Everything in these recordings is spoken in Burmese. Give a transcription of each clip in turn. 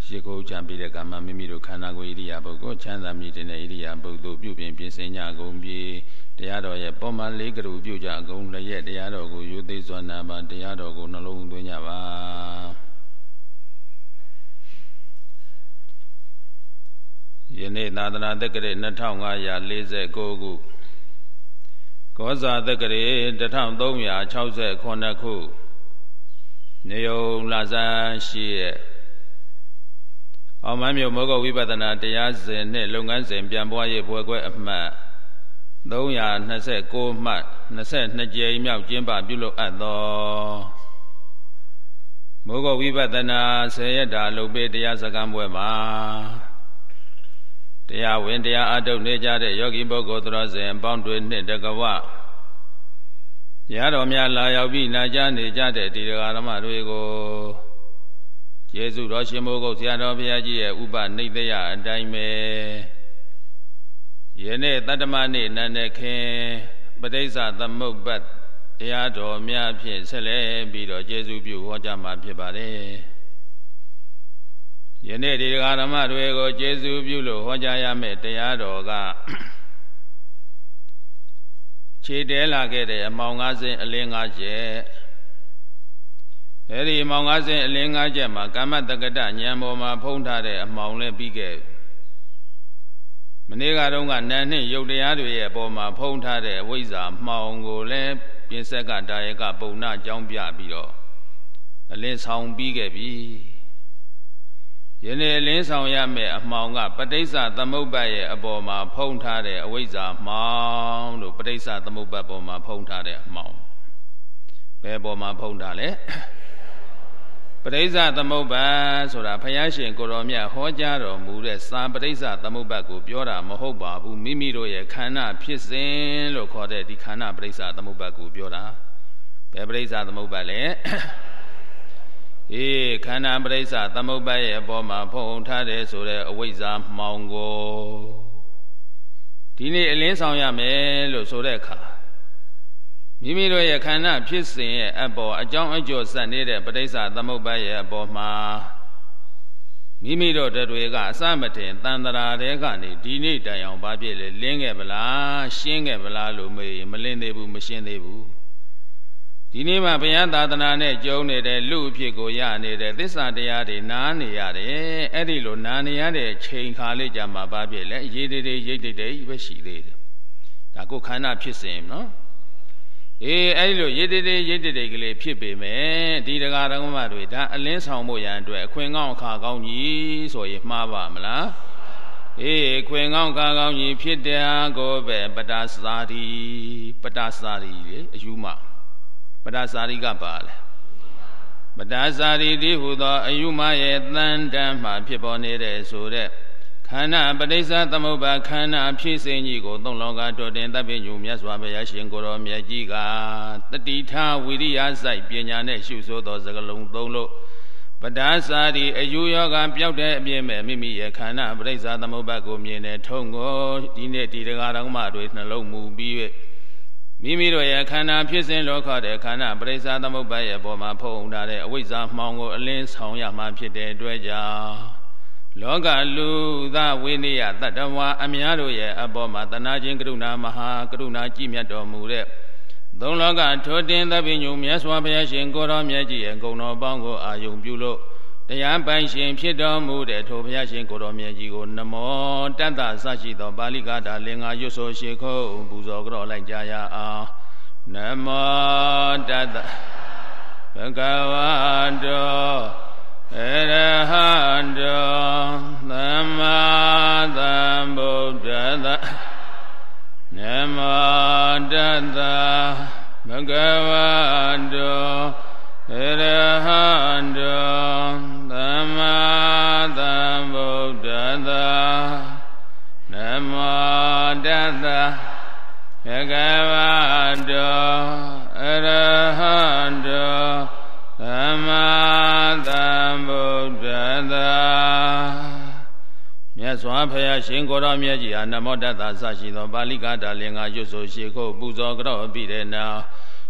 ရှိခိုးချံပြီးတဲ့ကမှမိမိတို့ခန္ဓာကိုယ်ဣရိယာပုကိုချမ်းသာမြည်တဲ့ဣရိယာပုတို့ပြုပြင်ပြင်ဆင်ကြကုန်ပြီတရားတော်ရဲ့ပေါ်မှလေးကလူပြုကြကုန်လျက်တရားတော်ကိုယူသိစွမ်းနာပါတရားတော်ကိုနှလုံးသွင်းကြပါယနေ့သာသနာတက္ကရာ2549ခုကောဇာတက္ကရာ1369ခုနေုံလဇန်ရှိရဲ့အောင်မမြို့မောဂဝိပဿနာတရားစဉ်နဲ့လုပ်ငန်းစဉ်ပြန်ပွားရေးဘွယ်ခွဲအမှတ်329မှတ်22ကြိမ်မြောက်ကျင်းပပြုလုပ်အပ်သောမောဂဝိပဿနာ10ရက်တာလုပ်ပေးတရားစခန်းပွဲမှာတရားဝင်တရားအထုတ်နေကြတဲ့ယောဂီပုဂ္ဂိုလ်တော်စင်ပေါင်းတွေနှစ်တကဝရတော်များလာရောက်ပြီးနာကြားနေကြတဲ့ဒီဃာရမတွေကိုကျေးဇူးတော်ရှင်မိုးကုတ်ဆရာတော်ဘုရားကြီးရဲ့ဥပနိဒေယအတိုင်းပဲယနေ့တတ္တမနေ့နန္ဒခင်ပဋိစ္စသမုပ္ပါတရားတော်များဖြင့်ဆက်လက်ပြီးတော့ကျေးဇူးပြုဟောကြားမှာဖြစ်ပါတယ်ယနေ့ဒီဃာရမတွေကိုကျေးဇူးပြုလို့ဟောကြားရမယ့်တရားတော်ကခြေတဲလာခဲ့တဲ့အမောင်၅စင်းအလင်း၅ချက်အဲဒီအမောင်၅စင်းအလင်း၅ချက်မှာကာမတက္ကတဉာဏ်ပေါ်မှာဖုံးထားတဲ့အမောင်လည်းပြီးခဲ့မနေ့ကတော့ကနာနှင့်ယုတ်တရားတွေရဲ့အပေါ်မှာဖုံးထားတဲ့အဝိဇ္ဇာမှောင်ကိုလည်းပြင်ဆက်ကဒါယကပုံနာအကြောင်းပြပြီးတော့အလင်းဆောင်ပြီးခဲ့ပြီယနေ့အလင်းဆောင်ရမယ့်အမှောင်ကပဋိစ္စသမုပ္ပါရဲ့အပေါ်မှာဖုံးထားတဲ့အဝိဇ္ဇာမှောင်လို့ပဋိစ္စသမုပ္ပါပေါ်မှာဖုံးထားတဲ့အမှောင်ဘယ်ပေါ်မှာဖုံးထားလဲပဋိစ္စသမုပ္ပါဆိုတာဘုရားရှင်ကိုရောမြတ်ဟောကြားတော်မူတဲ့စာပဋိစ္စသမုပ္ပါကိုပြောတာမဟုတ်ပါဘူးမိမိတို့ရဲ့ခန္ဓာဖြစ်စဉ်လို့ခေါ်တဲ့ဒီခန္ဓာပဋိစ္စသမုပ္ပါကိုပြောတာဘယ်ပဋိစ္စသမုပ္ပါလဲခန္ဓာပဋိစ္စသမုပ္ပါရဲ့အပေါ်မှာဖုံးထားတယ်ဆိုတဲ့အဝိဇ္ဇာမှောင်ကိုဒီနေ့အလင်းဆောင်ရမယ်လို့ဆိုတဲ့အခါမိမိတို့ရဲ့ခန္ဓာဖြစ်စဉ်ရဲ့အပေါ်အကြောင်းအကျိုးဆက်နေတဲ့ပဋိစ္စသမုပ္ပါရဲ့အပေါ်မှာမိမိတို့တွေကအစမတင်တန်တရာတဲကနေဒီနေ့တိုင်အောင်ဘာဖြစ်လဲလင်းခဲ့ဗလားရှင်းခဲ့ဗလားလို့မေးရင်မလင်းသေးဘူးမရှင်းသေးဘူးဒီနေ့မှဘုရားသာသနာနဲ့ကြုံနေတဲ့လူအဖြစ်ကိုရနေတဲ့သစ္စာတရားတွေနားနေရတယ်အဲ့ဒီလိုနားနေရတဲ့ချိန်ခါလေးကြမှာဘာဖြစ်လဲရေးတေးရိတ်တေးပဲရှိသေးတယ်ဒါကိုခန္ဓာဖြစ်စဉ်နော်အဲ့ဒီလိုရေးတေးရိတ်တေးကလေးဖြစ်ပေမဲ့ဒီတရားဓမ္မတွေဒါအလင်းဆောင်ဖို့ရန်အတွက်အခွင့်ကောင်းအခါကောင်းကြီးဆိုရင်မှားပါမလားခွင့်ကောင်းခါကောင်းကြီးဖြစ်တဲ့ကိုပဲပတ္တစာရီလေအယူမပတ္တစာရီကပါလေပတ္တစာရီဒီဟူသောအယူမရဲ့တန်တမ်းမှဖြစ်ပေါ်နေတဲ့ဆိုတဲ့ခန္ဓာပဋိစ္စသမုပ္ပါခန္ဓာဖြစ်စဉ်ကြီးကိုသုံးလောကတော်တင်တပ်ပညုမြတ်စွာဘုရားရှင်ကိုရောမြတ်ကြီးကတတိထဝိရိယစိုက်ပညာနဲ့ရှုဆိုသောစကလုံးသုံးလို့ပတ္တစာရီအယူယောဂပျောက်တဲ့အပြည့်မဲ့မိမိရဲ့ခန္ဓာပဋိစ္စသမုပ္ပါကိုမြင်တဲ့ထုံကိုဒီနေ့ဒီတရားတော်မှတွေနှလုံးမူပြီးမိမိတို့ရဲ့ခန္ဓာဖြစ်စဉ်လောကတဲ့ခန္ဓာပရိစ္ဆာသမုပ္ပါရဲ့ပေါ်မှာဖုံးထားတဲ့အဝိဇ္ဇာမှောင်ကိုအလင်းဆောင်ရမှာဖြစ်တဲ့အတွက်ကြောင့်လောကလူသားဝိနည်းတတ္တဝါအများတို့ရဲ့အပေါ်မှာတဏှာချင်းကရုဏာမဟာကရုဏာကြည်မြတ်တော်မူတဲ့သုံးလောကထိုတင်သဗ္ဗညုမြတ်စွာဘုရားရှင်ကိုရောမြတ်ကြီးရဲ့ဂုဏ်တော်ပေါင်းကိုအာယုံပြုလို့တရားပိုင်ရှင်ဖြစ်တော်မူတဲ့ထိုဘုရားရှင်ကိုရောမြတ်ကြီးကိုနမောတတ္တသရှိသောပါဠိကတာလင်္ကာရွတ်ဆိုရှိခိုးပူဇော်ကြောလိုက်ကြရအောင်နမောတတ္တဘဂဝတောအရဟတောသမ္မာသမ္ဗုဒ္ဓတ္တနမောတတ္တဘဂဝတောအရဟတောသမ္မာသမ္ဗုဒ္ဓတ္တနမောတတ္တဘဂဝတောအရဟတောသမ္မာသမ္ဗုဒ္ဓတ္တမြတ်စွာဘုရားရှင်ကိုရောမြတ်ကြီးဟာနမောတတ္တဆရှိသောပါဠိကတာလင်္ကာရွတ်ဆိုရှိခိုးပူဇော်ကြောပြီးတဲ့နောက်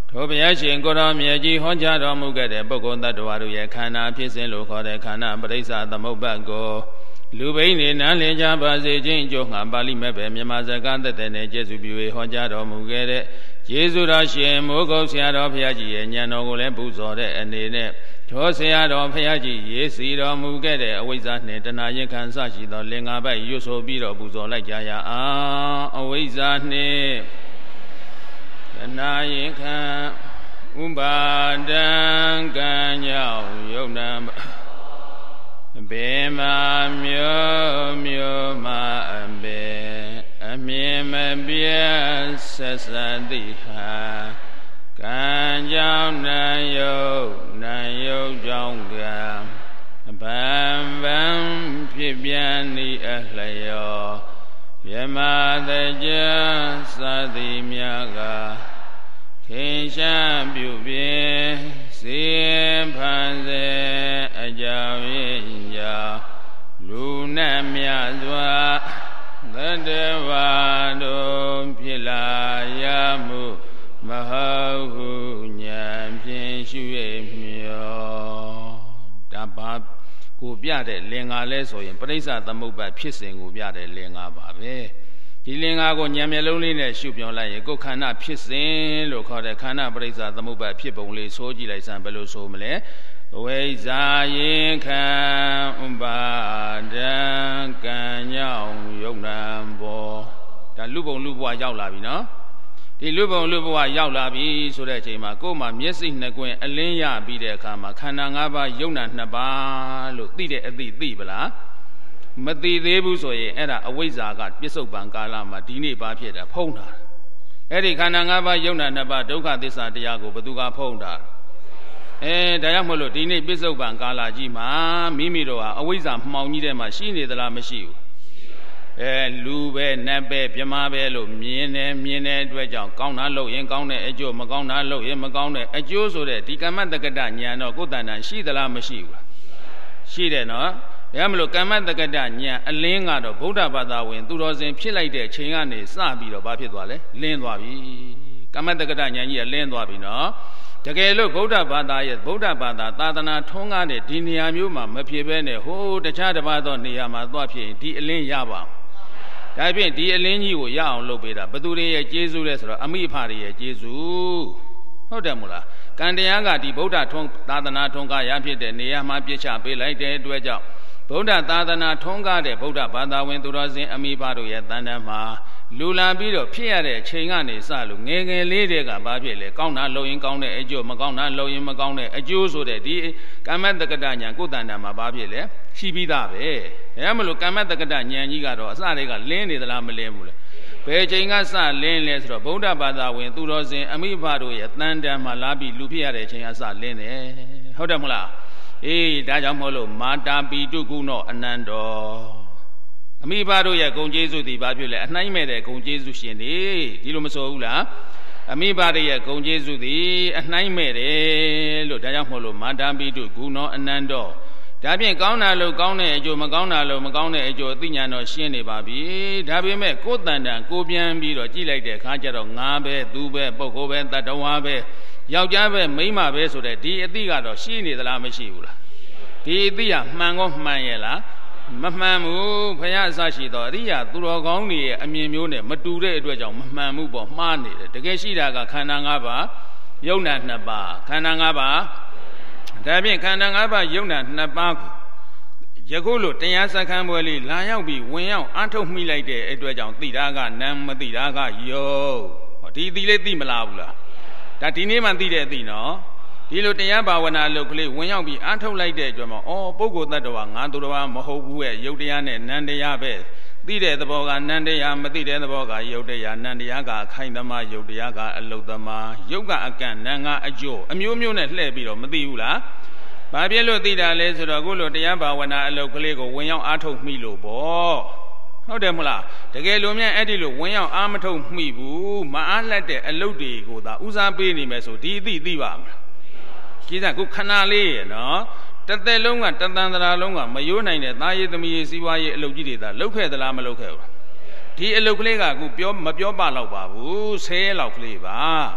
ထိုဘုရားရှင်ကိုရောမြတ်ကြီးဟောကြားတော်မူခဲ့တဲ့ပုဂ္ဂိုလ်တ attva တို့ရဲ့ခန္ဓာဖြစ်စဉ်လို့ခေါ်တဲ့ခန္ဓာပရိစ္ဆသမုပ္ပါဒ်ကိုလူဘိန်းနေနားလည်ကြပါစေခြင်းအကျိုးငှာပါဠိမဲ့ပဲမြန်မာစကားသက်သက်နဲ့ကျေးဇူးပြု၍ဟောကြားတော်မူခဲ့တဲ့ယေရှုတော်ရှင်မိုးကုတ်ဆရာတော်ဘုရားကြီးရဲ့ဉာဏ်တော်ကိုလည်းပူဇော်တဲ့အနေနဲ့ထိုဆရာတော်ဘုရားကြီးရေးစီတော်မူခဲ့တဲ့အဝိဇ္ဇာနှင့်တဏှာရင်ခံစရှိသောလင်္ကာပိုက်ရွတ်ဆိုပြီးတော့ပူဇော်လိုက်ကြရအောင်အဝိဇ္ဇာနှင့်တဏှာရင်ခံဥပါဒံကံကြောင့်ယုံနာဘေမမျိုးမျိုးမအဘေအမြင်မပြတ်ဆက်စပ်တိဟာကံကြောင့်နာယုတ်ကြောင့်ကံဗံဖြစ်ပြန်ဤအလျောမြမတကြသတိမြတ်ကထင်ရှားပြုပြင်စေဖန်စေအကြောင်းရင်းကြောင့်လူနဲ့မြတ်စွာသတ္တဝါတို့ဖြစ်လာရမှုမဟုတ်ဟုဉာဏ်ဖြင့်ရှု၍မြောဒါပါကိုပြတဲ့လင်္ကာလဲဆိုရင်ပရိစ္ဆသမုပ္ပါဒ်ဖြစ်စဉ်ကိုပြတဲ့လင်္ကာပါပဲဒီလင်္ကာကိုဉာဏ်မျက်လုံးလေးနဲ့ရှုပြောလိုက်ရင်ကိုယ်ခန္ဓာဖြစ်စဉ်လို့ခေါ်တဲ့ခန္ဓာပရိစ္ဆသမုပ္ပါဒ်ဖြစ်ပုံလေးဆိုကြည့်လိုက်စမ်းဘယ်လိုဆိုမလဲဝိဇ္ဇာရင်ခံဥပါဒံကံကြောင့်ယုံနာဘောဒါလူပုံလူဘဝရောက်လာပြီနော်ဒီလူပုံလူဘဝရောက်လာပြီဆိုတဲ့အချိန်မှာကိုယ်မှာမျက်စိနှစ်ကွင်းအလင်းရပြီးတဲ့အခါမှာခန္ဓာ၅ပါးယုံနာနှစ်ပါးလို့သိတဲ့အသိသိပလားမသိသေးဘူးဆိုရင်အဲ့ဒါအဝိဇ္ဇာကပြစ္ဆုတ်ပံကာလမှာဒီနေ့ဘာဖြစ်တာဖုံးတာအဲ့ဒီခန္ဓာ၅ပါးယုံနာနှစ်ပါးဒုက္ခသစ္စာတရားကိုဘယ်သူကဖုံးတာဒါကြောင့်မို့လို့ဒီနေ့ပြစ္ဆုတ်ပံကာလကြီးမှာမိမိတို့ဟာအဝိဇ္ဇာမှောင်ကြီးထဲမှာရှိနေသလားမရှိဘူးလူပဲနတ်ပဲပြမပဲလို့မြင်တဲ့အတွက်ကြောင့်ကောင်းတာလုပ်ရင်ကောင်းတဲ့အကျိုးမကောင်းတာလုပ်ရင်မကောင်းတဲ့အကျိုးဆိုတဲ့ဒီကမ္မတက္ကတဉာဏ်တော့ကိုယ်တဏ္ဍာရှိသလားမရှိဘူးလားရှိတယ်နော်ဒါမလို့ကမ္မတက္ကတဉာဏ်အလင်းကတော့ဗုဒ္ဓဘာသာဝင်သူတော်စင်ဖြစ်လိုက်တဲ့ချိန်ကနေစပြီးတော့ဘာဖြစ်သွားလဲလင်းသွားပြီကမ္မတက္ကတဉာဏ်ကြီးကလင်းသွားပြီနော်တကယ်လို့ဗုဒ္ဓဘာသာရဲ့ဗုဒ္ဓဘာသာသာသနာထွန်းကားတဲ့ဒီနေရာမျိုးမှာမဖြစ်ဘဲနဲ့ဟိုတခြားတစ်ပါးသောနေရာမှာသွားဖြစ်ရင်ဒီအလင်းရပါဒါဖြင့်ဒီအလင်းကြီးကိုရအောင်လုပ်ပေးတာဘသူတွေရဲ့ကျေးဇူးလဲဆိုတော့အမိအဖတွေရဲ့ကျေးဇူးဟုတ်တယ်မို့လားကံတရားကဒီဗုဒ္ဓသာသနာထွန်းကားရဖြစ်တဲ့နေရာမှာပြစ်ချပေးလိုက်တဲ့အတွက်ကြောင့်ဗုဒ္ဓသာသနာထွန်းကားတဲ့ဗုဒ္ဓဘာသာဝင်သူတော်စင်အမိဖတို့ရဲ့တန်တမ်းမှာလူလာပြီးတော့ဖြစ်ရတဲ့အချိန်ကနေစလို့ငယ်ငယ်လေးတွေကဘာဖြစ်လဲကောင်းတာလုပ်ရင်ကောင်းတဲ့အကျိုးမကောင်းတာလုပ်ရင်မကောင်းတဲ့အကျိုးဆိုတဲ့ဒီကမ္မတက္ကတဉာဏ်ကိုယ်တန်တမ်းမှာဘာဖြစ်လဲရှိပြီးသားပဲဒါမှမလို့ကမ္မတက္ကတဉာဏ်ကြီးကတော့အစတွေကလင်းနေသလားမလင်းဘူးလေဘယ်ချိန်ကစလင်းလဲဆိုတော့ဗုဒ္ဓဘာသာဝင်သူတော်စင်အမိဖတို့ရဲ့တန်တမ်းမှာလာပြီးလူဖြစ်ရတဲ့အချိန်ကစလင်းတယ်ဟုတ်တယ်မလားဒါကြောင့်မို့လို့မာတာပိတုကုနောအနန္တောအမိဘတို့ရဲ့ဂုဏ်ကျေးဇူးတွေဘာဖြစ်လဲအနှိုင်းမဲ့တဲ့ဂုဏ်ကျေးဇူးရှင်တွေဒီလိုမဆိုဘူးလားအမိဘတို့ရဲ့ဂုဏ်ကျေးဇူးတွေအနှိုင်းမဲ့တယ်လို့ဒါကြောင့်မို့လို့မာတာပိတုကုနောအနန္တောဒါဖြင့်ကောင်းတာလို့ကောင်းတဲ့အကျိုးမကောင်းတာလို့မကောင်းတဲ့အကျိုးအသိဉာဏ်တော့ရှင်းနေပါပြီဒါပေမဲ့ကိုယ်တန်တန်ကိုပြန်ပြီးတော့ကြည့်လိုက်တဲ့အခါကျတော့ငါပဲသူပဲပုဂ္ဂိုလ်ပဲတတ္တဝါပဲယောက်ျားပဲမိန်းမပဲဆိုတဲ့ဒီအသိကတော့ရှိနေသလားမရှိဘူးလားဒီအသိကမှန်ကောမှန်ရဲ့လားမမှန်ဘူးဘုရားအစရှိသောအရိယာသူတော်ကောင်းတွေရဲ့အမြင်မျိုးနဲ့မတူတဲ့အတွက်ကြောင့်မမှန်ဘူးပေါ့မှားနေတယ်တကယ်ရှိတာကခန္ဓာ၅ပါးယုံနာ၂ပါးခန္ဓာ၅ပါးဒါဖြင့်ခန္ဓာ၅ပါးယုံနာ၂ပါးကိုယခုလိုတရားစခန်းပွဲလေးလာရောက်ပြီးဝင်ရောက်အထုတ်မိလိုက်တဲ့အတွက်ကြောင့်သိတာကနာမသိတာကယုတ်ဒီသိလေးသိမလားဘူးလားဒါဒီနေ့မှသိတဲ့အသိနော်ဒီလိုတရားဘာဝနာလုပ်ကလေးဝင်ရောက်ပြီးအထုတ်လိုက်တဲ့အတွက်မှာပုဂ္ဂိုလ်တ attva ငါသူတော်မဟုတ်ဘူးရဲ့ယုတ်တရားနဲ့နန္တရားပဲသိတဲ့သဘောကနန္တရားမသိတဲ့သဘောကယုတ်တရားနန္တရားကအခိုင်သမားယုတ်တရားကအလုတ်သမားယုတ်ကအကန့်နံကအကျိုးအမျိုးမျိုးနဲ့လှည့်ပြီးတော့မသိဘူးလားဘာဖြစ်လို့သိတာလဲဆိုတော့ခုလိုတရားဘာဝနာအလုပ်ကလေးကိုဝင်ရောက်အားထုတ်မိလို့ပေါ့ဟုတ်တယ်မလားတကယ်လို့မြန်အဲ့ဒီလိုဝင်ရောက်အားမထုတ်မိဘူးမအားလက်တဲ့အလုပ်တွေကိုသာဦးစားပေးနေမယ်ဆိုဒီအသိပါမလားကြီးစားခုခဏလေးရနော်တသက်လုံးကတသန္တရာလုံးကမယိုးနိုင်တဲ့သားရည်သမီးရည်စီးပွားရေးအလုပ်ကြီးတွေသာလုပ်ခဲ့သလားမလုပ်ခဲ့ဘူးဒီအလုပ်ကလေးကခုမပြောပါတော့ပါဘူး10လောက်ကလေးပါ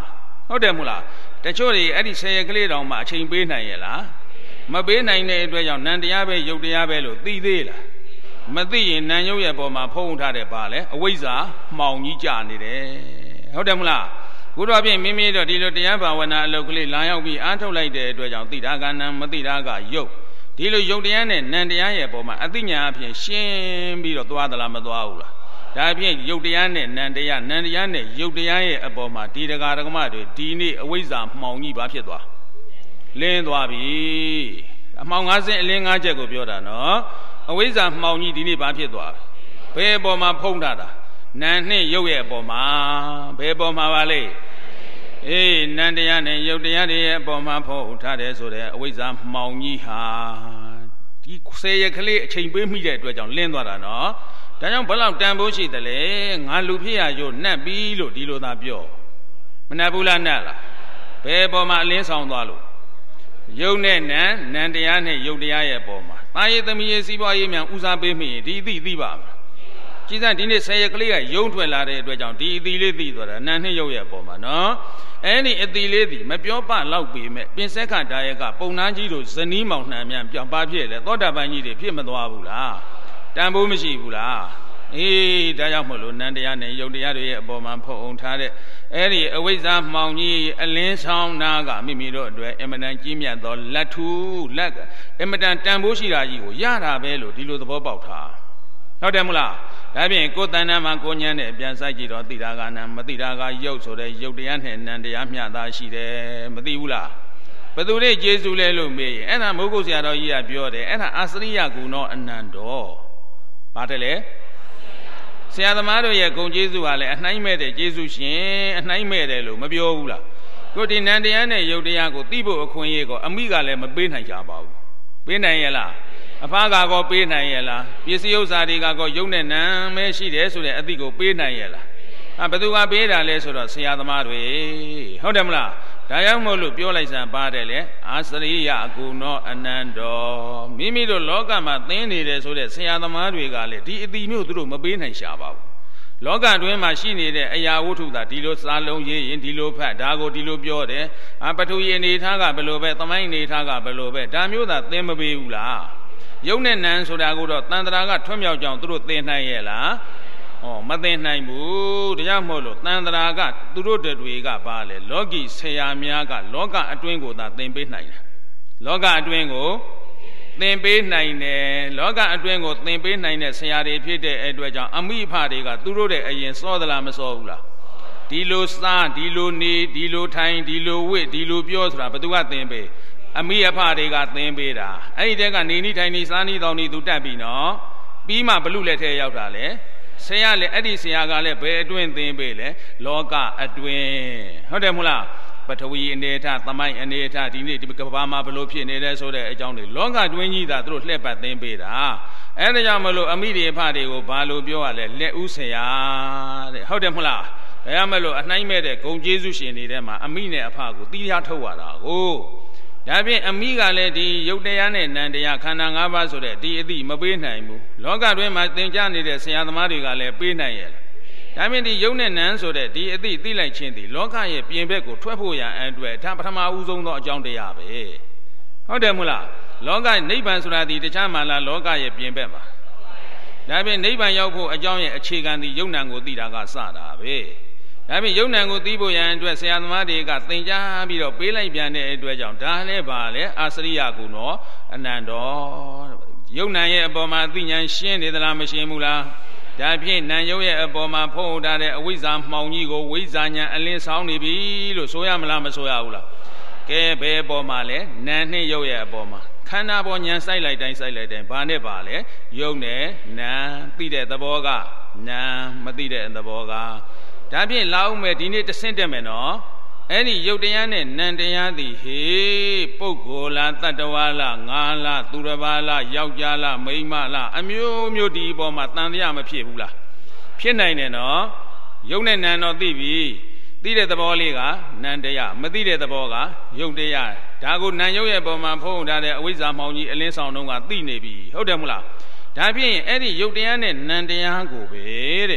ဟုတ်တယ်မို့လားတချို့တွေအဲ့ဒီဆယ်ရကလေးတောင်မှအချိန်ပေးနိုင်ရဲ့လားမပေးနိုင်တဲ့အတွက်ကြောင့်နံတရားပဲယုတ်တရားပဲလို့သိသေးလားမသိရင်နံရုပ်ရဲ့ပေါ်မှာဖုံးထားတဲ့ပါလေအဝိဇ္ဇာမှောင်ကြီးကြနေတယ်ဟုတ်တယ်မလားဘုရားဖြင့်မိမိတို့ဒီလိုတရားဘာဝနာအလုပ်ကလေးလာရောက်ပြီးအားထုတ်လိုက်တဲ့အတွက်ကြောင့်သိတာကနံမသိတာကယုတ်ဒီလိုယုတ်တရားနဲ့နံတရားရဲ့ပေါ်မှာအသိဉာဏ်အဖြစ်ရှင်းပြီးတော့သွားသလားမသွားဘူးလားဒါဖြင့်ယုတ်တရားနဲ့နံတရားနဲ့ယုတ်တရားရဲ့အပေါ်မှာဒီတရားဓမ္မတွေဒီနေ့အဝိဇ္ဇာမှောင်ကြီးဘာဖြစ်သွားလင်းသွားပြီအမှောင်50အလင်း5ချက်ကိုပြောတာနော်အဝိဇ္ဇာမှောင်ကြီးဒီနေ့ဘာဖြစ်သွားဘယ်အပေါ်မှာဖုံးထားတာနံနဲ့ယုတ်ရဲ့အပေါ်မှာဘယ်အပေါ်မှာပါလဲအေးနံတရားနဲ့ယုတ်တရားတွေရဲ့အပေါ်မှာဖုံးထားတယ်ဆိုတဲ့အဝိဇ္ဇာမှောင်ကြီးဟာဒီဆယ်ရကလေးအချိန်ပေးမိတဲ့အတွက်ကြောင့်လင်းသွားတာနော်ဒါကြောင့်ဘယ်လောက်တန်ဖိုးရှိတယ်လဲငါလူဖြစ်ရရုပ်နှက်ပြီလို့ဒီလိုသာပြောမနှက်ဘူးလားနှက်လားဘယ်ပေါ်မှာအလင်းဆောင်သွားလို့ယုတ်နဲ့နံတရားနဲ့ယုတ်တရားရဲ့ပေါ်မှာတာရည်သမီးရေးစီးပွားရေးများဦးစားပေးမိရင်ဒီသိပါမလားကြည်စမ်းဒီနေ့ဆယ်ရကလေးကယုံထွက်လာတဲ့အတွက်ကြောင့်ဒီအသီလေးသိသွားတာနံနဲ့ယုတ်ရဲ့ပေါ်မှာနော်အဲ့ဒီအသီလေးသည်မပြောပလောက်ပေမဲ့ပင်စက်ခဒါယကပုံနှန်းကြီးတို့ဇနီးမောင်နှံများပြောင်းပါဖြစ်လေသောတာပန်ကြီးတွေဖြစ်မသွားဘူးလားတန်ဖိုးမရှိဘူးလားအေးဒါကြောင့်မို့လို့နံတရားနဲ့ယုတ်တရားတွေရဲ့အပေါ်မှာဖုံးထားတဲ့အဲ့ဒီအဝိဇ္ဇာမှောင်ကြီးအလင်းဆောင်နာကမိမိတို့အတွက်အမတန်ကြီးမြတ်သောလက်ထူလက်အမတန်တန်ဖိုးရှိတာကြီးကိုရတာပဲလို့ဒီလိုသဘောပေါက်ထားဟုတ်တယ်မလားဒါဖြင့်ကိုယ်တဏ္ဍာမှာကိုဉာဏ်နဲ့ပြန်စိုက်ကြည့်တော့သိတာကနံမသိတာကယုတ်ဆိုတဲ့ယုတ်တရားနဲ့နံတရားမျှတာရှိတယ်မသိဘူးလားဘယ်သူလေးကျေးဇူးလဲလို့မေးရင်အဲ့ဒါမိုးကုတ်ဆရာတော်ကြီးကပြောတယ်အဲ့ဒါအာစရိယကုဏောအနန္တောပါတယ်လေဆရာသမားတို့ရဲ့ဂုဏ်ကျေးဇူးကလည်းအနှိုင်းမဲ့တဲ့ကျေးဇူးရှင်အနှိုင်းမဲ့တယ်လို့မပြောဘူးလားကိုဒီနန္တရားနဲ့ယုတ်တရားကိုသိဖို့အခွင့်အရေးကိုအမိကလည်းမပေးနိုင်ကြပါဘူးပေးနိုင်ရဲ့လားအဖကောပေးနိုင်ရဲ့လားပစ္စည်းဥစ္စာတွေကကောယုတ်နဲ့နံမဲရှိတယ်ဆိုတဲ့အသည့်ကိုပေးနိုင်ရဲ့လားဘယ်သူကပေးတာလဲဆိုတော့ဆရာသမားတွေဟုတ်တယ်မလားဒါကြောင့်မို့လို့ပြောလိုက်စမ်းပါတယ်လေအာစရိယအကုဏောအနန္တောမိမိတို့လောကမှာသင်နေတယ်ဆိုတဲ့ဆရာသမားတွေကလည်းဒီအတိမျိုးသူတို့မပေးနိုင်ရှာပါဘူးလောကတွင်မှာရှိနေတဲ့အရာဝတ္ထုသာဒီလိုစာလုံးရေးရင်ဒီလိုဖတ်ဒါကိုဒီလိုပြောတယ်ပထဝီအနေထားကဘယ်လိုပဲသမိုင်းအနေထားကဘယ်လိုပဲဒါမျိုးသာသင်မပေးဘူးလားယုတ်နဲ့နံဆိုတာကိုတော့တန်ត្រာကထွတ်မြောက်ကြောင်သူတို့သင်နိုင်ရဲ့လားမသိနိုင်ဘူးဒါကြောင့်မို့လို့တန်ត្រာကသူတို့တွေကပါလေလောကီဆရာများကလောကအတွင်းကိုသာသင်ပေးနိုင်တယ်လောကအတွင်းကိုသင်ပေးနိုင်တယ်လောကအတွင်းကိုသင်ပေးနိုင်တဲ့ဆရာတွေဖြစ်တဲ့အတွက်ကြောင့်အမိဖတွေကသူတို့တဲ့အရင်စောသလားမစောဘူးလားဒီလိုစားဒီလိုနေဒီလိုထိုင်ဒီလိုဝိဒီလိုပြောဆိုတာဘယ်သူကသင်ပေးအမိအဖတွေကသင်ပေးတာအဲ့ဒီတဲကနေနီးထိုင်နီးစားနီးတောင်းနီးသူတက်ပြီနော်ပြီးမှဘလူလက်ထဲရောက်တာလေဆရာလေအဲ့ဒီဆရာကလည်းဘယ်အတွင်းသင်ပေးလဲလောကအတွင်းဟုတ်တယ်မဟုတ်လားပထဝီအနေထားသမိုင်းအနေထားဒီနေ့ဒီကဘာမှာဘလို့ဖြစ်နေလဲဆိုတဲ့အကြောင်းတွေလောကတွင်းကြီးသာသူတို့လှည့်ပတ်သင်ပေးတာအဲ့ဒါကြောင့်မလို့အမိတွေအဖတွေကိုဘာလို့ပြောရလဲလက်ဦးဆရာတဲ့ဟုတ်တယ်မဟုတ်လားဒါကြောင့်မလို့အနှိုင်းမဲ့တဲ့ဂုံကျေးဇူးရှင်တွေထဲမှာအမိနဲ့အဖကိုတီးရထုတ်ရတာကိုဒါဖြင့်အမိကလည်းဒီယုတ်တရားနဲ့နံတရားခန္ဓာ၅ပါးဆိုတဲ့ဒီအသည့်မပေးနိုင်ဘူးလောကတွင်မှာသင်ကြားနေတဲ့ဆရာသမားတွေကလည်းပေးနိုင်ရဲ့ဒါဖြင့်ဒီယုတ်နဲ့နံဆိုတဲ့ဒီအသည့်သိလိုက်ခြင်းဒီလောကရဲ့ပြင်ဘက်ကိုထွက်ဖို့ရန်အတွက်ဒါပထမဦးဆုံးသောအကြောင်းတရားပဲဟုတ်တယ်မို့လားလောကနိဗ္ဗာန်ဆိုတာဒီတခြားမှလားလောကရဲ့ပြင်ဘက်မှာဒါဖြင့်နိဗ္ဗာန်ရောက်ဖို့အကြောင်းရဲ့အခြေခံဒီယုတ်နံကိုသိတာကစတာပဲဒါဖြင့်ယုတ်နံကိုသိဖို့ရန်အတွက်ဆရာသမားတွေကသင်ကြားပြီးတော့ပေးလိုက်ပြန်တဲ့အတွက်ကြောင့်ဒါလည်းပါလေအာစရိယကုဏောအနန္တောယုတ်နံရဲ့အပေါ်မှာသိဉာဏ်ရှင်းနေသလားမရှင်းဘူးလားဒါဖြင့်နံယုတ်ရဲ့အပေါ်မှာဖုံးထားတဲ့အဝိဇ္ဇာမှောင်ကြီးကိုဝိဇ္ဇာဉာဏ်အလင်းဆောင်နေပြီလို့ဆိုရမလားမဆိုရဘူးလားကဲဘယ်အပေါ်မှာလဲနံနှင့်ယုတ်ရဲ့အပေါ်မှာခန္ဓာပေါ်ဉာဏ်စိုက်လိုက်တိုင်းဘာနဲ့ပါလဲယုတ်နဲ့နံသိတဲ့သဘောကနံမသိတဲ့သဘောကဒါဖြင့်လာအောင်မယ်ဒီနေ့တဆင့်တက်မယ်နော်အဲ့ဒီယုတ်တရားနဲ့နံတရားသည်ဟေပုဂ္ဂိုလ်လားတတ္တဝါလားငါလားသူတစ်ပါးလားယောက်ျားလားမိန်းမလားအမျိုးမျိုးဒီအပေါ်မှာတန်တရားမဖြစ်ဘူးလားဖြစ်နိုင်တယ်နော်ယုတ်နဲ့နံတော့သိပြီသိတဲ့သဘောလေးကနံတရားမသိတဲ့သဘောကယုတ်တရားဒါကိုနံယုတ်ရဲ့ပုံမှာဖုံးထားတဲ့အဝိဇ္ဇာမှောင်ကြီးအလင်းဆောင်တုံးကသိနေပြီဟုတ်တယ်မလားဒါဖြင့်အဲ့ဒီယုတ်တရားနဲ့နံတရားကိုပဲတဲ့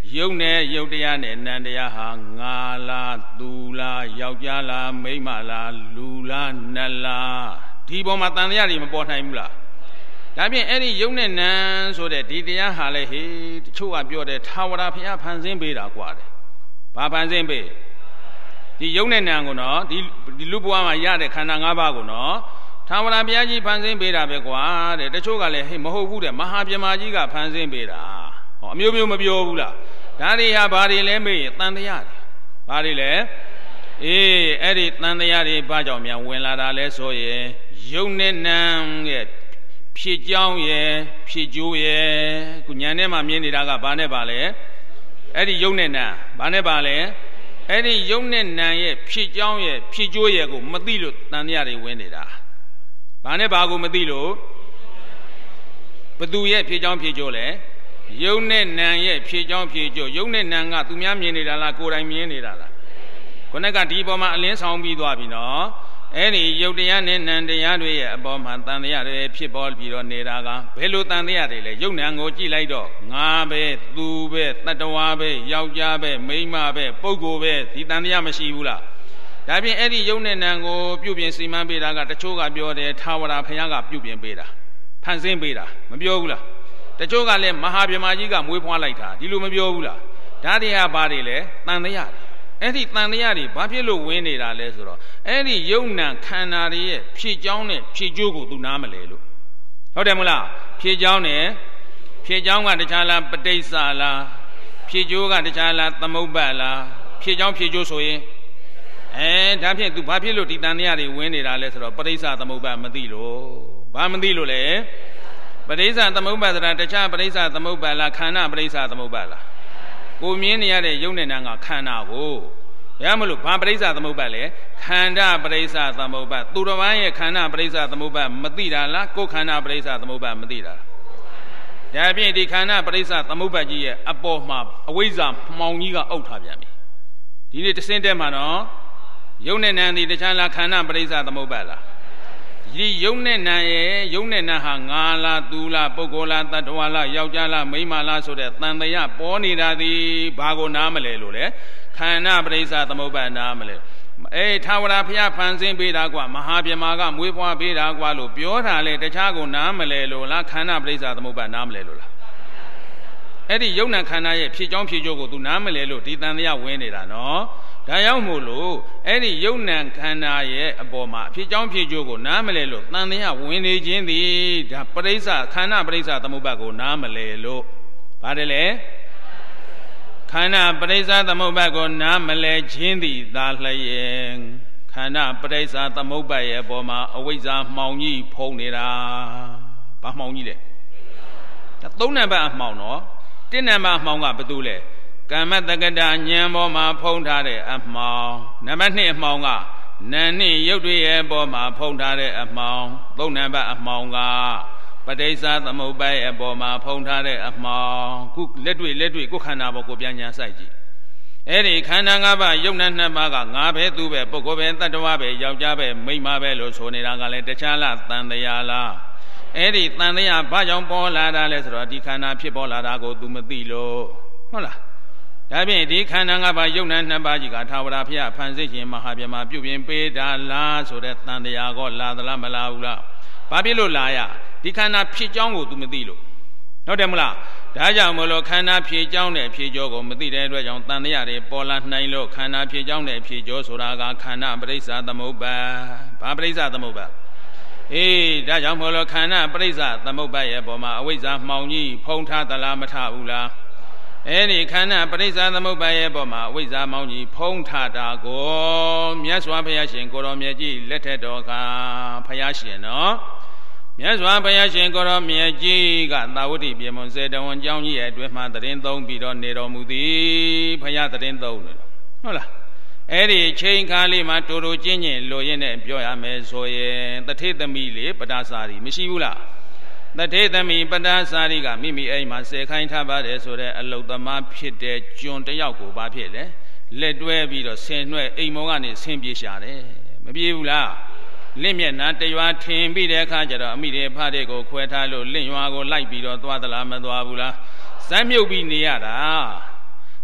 ယုတ်နဲ့ယုတ်တရားနဲ့နံတရားဟာငါလားသူလားယောက်ျားလားမိန်းမလားလူလားနတ်လားဒီပေါ်မှာတန်တရားတွေမပေါ်နိုင်ဘူးလားဒါဖြင့်အဲ့ဒီယုတ်နဲ့နံဆိုတဲ့ဒီတရားဟာလေဟေးတချို့ကပြောတယ်ထာဝရဘုရားဖန်ဆင်းပေးတာกว่าတယ်ဘာဖန်ဆင်းပေးဒီယုတ်နဲ့နံကိုနော်ဒီလူဘဝမှာရတဲ့ခန္ဓာ၅ပါးကိုနော်ထာဝရဘုရားကြီးဖန်ဆင်းပေးတာပဲကွာတဲ့တချို့ကလည်းဟေးမဟုတ်ဘူးတဲ့မဟာပြမကြီးကဖန်ဆင်းပေးတာဟောအမျိုးမျိုးမပြောဘူးလားဒါတွေဟာဘာတွေလဲမေးရင်တန်တရားတွေဘာတွေလဲအေးအဲ့ဒီတန်တရားတွေဘာကြောင့်များဝင်လာတာလဲဆိုရင်ယုတ်နဲ့နံရဲ့ဖြစ်ကြောင်းရဲ့ဖြစ်ကျိုးရဲ့ခုညာထဲမှာမြင်နေတာကဘာနဲ့ပါလဲအဲ့ဒီယုတ်နဲ့နံဘာနဲ့ပါလဲအဲ့ဒီယုတ်နဲ့နံရဲ့ဖြစ်ကြောင်းရဲ့ဖြစ်ကျိုးရဲ့ကိုမသိလို့တန်တရားတွေဝင်နေတာဘာနဲ့ဘာကိုမသိလို့ဘသူရဲ့ဖြစ်ကြောင်းဖြစ်ကျိုးလဲယုတ်နဲ့နံရဲ့ဖြစ်ကြောင်းဖြစ်ကျိုးယုတ်နဲ့နံကသူများမြင်နေတာလားကိုယ်တိုင်မြင်နေတာလားခုနကဒီပေါ်မှာအလင်းဆောင်ပြီးသွားပြီနော်အဲ့ဒီယုတ်တရားနဲ့နံတရားတွေရဲ့အပေါ်မှာတန်တရားတွေဖြစ်ပေါ်ပြီးတော့နေတာကဘယ်လိုတန်တရားတွေလဲယုတ်နံကိုကြည့်လိုက်တော့ငါပဲသူပဲတတ္တဝါပဲယောက်ျားပဲမိန်းမပဲပုဂ္ဂိုလ်ပဲဒီတန်တရားမရှိဘူးလားဒါဖြင့်အဲ့ဒီယုတ်နဲ့နံကိုပြုပြင်စီမံပေးတာကတချို့ကပြောတယ်ထာဝရဘုရားကပြုပြင်ပေးတာဖန်ဆင်းပေးတာမပြောဘူးလားတချို့ကလည်းမဟာဗြဟ္မာကြီးကမွေးဖွားလိုက်တာဒီလိုမပြောဘူးလားဒါတွေဟာဘာတွေလဲတန်တရားတွေအဲ့ဒီတန်တရားတွေဘာဖြစ်လို့ဝင်နေတာလဲဆိုတော့အဲ့ဒီယုံနံခန္ဓာတွေရဲ့ဖြည့်ကြောင်းနဲ့ဖြည့်ကျိုးကိုသူနားမလဲလို့ဟုတ်တယ်မလားဖြည့်ကြောင်းနဲ့ဖြည့်ကြောင်းကတခြားလားပဋိစ္စလားဖြည့်ကျိုးကတခြားလားသမုပ္ပါလားဖြည့်ကြောင်းဖြည့်ကျိုးဆိုရင်ဒါဖြင့်သူဘာဖြစ်လို့ဒီတန်တရားတွေဝင်နေတာလဲဆိုတော့ပဋိစ္စသမုပ္ပါမသိလို့ဘာမသိလို့လဲပဋိစ္စသမုပ္ပါဒရာတခြားပဋိစ္စသမုပ္ပါလားခန္ဓာပဋိစ္စသမုပ္ပါလားကိုမြင်နေရတဲ့ယုံနဲ့နံကခန္ဓာကိုရမလို့ဘာပဋိစ္စသမုပ္ပါလဲခန္ဓာပဋိစ္စသမုပ္ပါသူတော်ဘာရဲ့ခန္ဓာပဋိစ္စသမုပ္ပါမသိတာလားကိုခန္ဓာပဋိစ္စသမုပ္ပါမသိတာလားဒါဖြင့်ဒီခန္ဓာပဋိစ္စသမုပ္ပါကြီးရဲ့အပေါ်မှာအဝိဇ္ဇာမှောင်ကြီးကအုပ်ထားပြန်ပြီဒီနေ့တစ်စင်းတဲမှာနော်ယုံနဲ့နံဒီတခြားလားခန္ဓာပဋိစ္စသမုပ္ပါလားဒီယုံနဲ့နံရဲ့ယုံနဲ့နံဟာငါလားသူလားပုဂ္ဂိုလ်လားတ attva လားယောက်ျားလားမိန်းမလားဆိုတဲ့တန်တရားပေါ်နေတာသည်ဘာကိုနားမလဲလို့လဲခန္ဓာပဋိစ္စသမုပ္ပါနားမလဲထာဝရဘုရားဖန်ဆင်းပေးတာကွာမဟာဗြဟ္မာကမွေးဖွားပေးတာကွာလို့ပြောတာလေတခြားကိုနားမလဲလို့လားခန္ဓာပဋိစ္စသမုပ္ပါနားမလဲလို့လားအဲ့ဒီယုံနံခန္ဓာရဲ့ဖြစ်ကြောင်းဖြစ်ကျိုးကိုသူနားမလဲလို့ဒီတန်တရားဝင်နေတာနော်ဒါရောက်မို့လို့အဲ့ဒီယုံနံခန္ဓာရဲ့အပေါ်မှာအဖြစ်ကြောင်းဖြစ်ကျိုးကိုနားမလဲလို့တန်တရားဝင်နေခြင်းသည်ဒါပရိစ္ဆခန္ဓာပရိစ္ဆသမုပ္ပါကိုနားမလဲလို့ပါတယ်လေခန္ဓာပရိစ္ဆသမုပ္ပါကိုနားမလဲခြင်းသည်သာလျင်ခန္ဓာပရိစ္ဆသမုပ္ပါရဲ့အပေါ်မှာအဝိဇ္ဇာမှောင်ကြီးဖုံးနေတာဘာမှောင်ကြီးလဲသုံးနံပါတ်အမှောင်နော်တစ်နံပါတ်အမှောင်ကဘာတူလဲကမ္မတက္ကတာဉာဏ်ပေါ်မှာဖုံးထားတဲ့အမှောင်နံပါတ်2အမှောင်ကနာနဲ့ရုပ်တွေရဲ့ပေါ်မှာဖုံးထားတဲ့အမှောင်သုံးနံပါတ်အမှောင်ကပဋိစ္စသမုပ္ပါရဲ့အပေါ်မှာဖုံးထားတဲ့အမှောင်ခုလက်တွေ့ကိုခန္ဓာပေါ်ကိုပြန်ညာစိုက်ကြည့်အဲ့ဒီခန္ဓာ၅ပါးယုံနာ2ပါးကငါပဲသူပဲပုဂ္ဂိုလ်ပဲတ attva ပဲယောက်ျားပဲမိန်းမပဲလို့ဆိုနေတာကလည်းတခြားလားတန်တရားလားအဲ့ဒီတန်တရားဘာကြောင့်ပေါ်လာတာလဲဆိုတော့ဒီခန္ဓာဖြစ်ပေါ်လာတာကို तू မသိလို့ဟုတ်လားဒါဖြင့်ဒီခန္ဓာ၅ပါးယုံနာ2ပါးကြီးကထာဝရဘုရားဖန်ဆင်းခြင်းမဟာဗြဟ္မာပြုပြင်ပေးတာလားဆိုတဲ့တန်တရားကိုလာသလားမလာဘူးလားဘာဖြစ်လို့လာရဒီခန္ဓာဖြစ်ကြောင်းကို तू မသိလို့ဟုတ်တယ်မလားဒါကြောင့်မလို့ခန္ဓာဖြစ်ကြောင်းနဲ့ဖြစ်ကြောကိုမသိတဲ့အတွက်ကြောင့်တန်တရားတွေပေါ်လာနိုင်လို့ခန္ဓာဖြစ်ကြောင်းနဲ့ဖြစ်ကြောဆိုတာကခန္ဓာပရိစ္ဆသမုပ္ပါဘာပရိစ္ဆသမုပ္ပါဒါကြောင့်မလို့ခန္ဓာပရိစ္ဆသမုပ္ပါရဲ့ပေါ်မှာအဝိဇ္ဇာမှောင်ကြီးဖုံးထားသလားမထားဘူးလားအဲ့ဒီခန္ဓာပရိစ္ဆသမုပ္ပါရဲ့ပေါ်မှာအဝိဇ္ဇာမှောင်ကြီးဖုံးထားတာကိုမြတ်စွာဘုရားရှင်ကိုရောမြတ်ကြီးလက်ထက်တော်ကဘုရားရှင်နော်မြတ်စွာဘုရားရှင်ကိုရောမြတ်ကြီးကသာဝတိပြေမွန်စေတဝန်ကျောင်းကြီးရဲ့အတွင်းမှာတရင်သုံးပြီးတော့နေတော်မူသည်ဘုရားတရင်သုံးတယ်ဟုတ်လားအဲ့ဒီချိန်ခါလေးမှာတူတူချင်းချင်းလိုရင်းနဲ့ပြောရမယ်ဆိုရင်တထေသမီးလေပဒါစာရီမရှိဘူးလားတထေသမီးပဒါစာရီကမိမိအိမ်မှာဆယ်ခိုင်းထားပါတယ်ဆိုတဲ့အလုတ်သမားဖြစ်တဲ့ကျွန်တယောက်ကိုဘာဖြစ်လဲလက်တွဲပြီးတော့ဆင်နှွဲ့အိမ်မောကနေဆင်ပြေရှာတယ်မပြေဘူးလားလင့်မျက်နှာတရွာထင်ပြီးတဲ့အခါကျတော့အမိတွေဖတဲ့ကိုခွဲထားလို့လင့်ရွာကိုလိုက်ပြီးတော့သွားသလားမသွားဘူးလားစမ်းမြုပ်ပြီးနေရတာ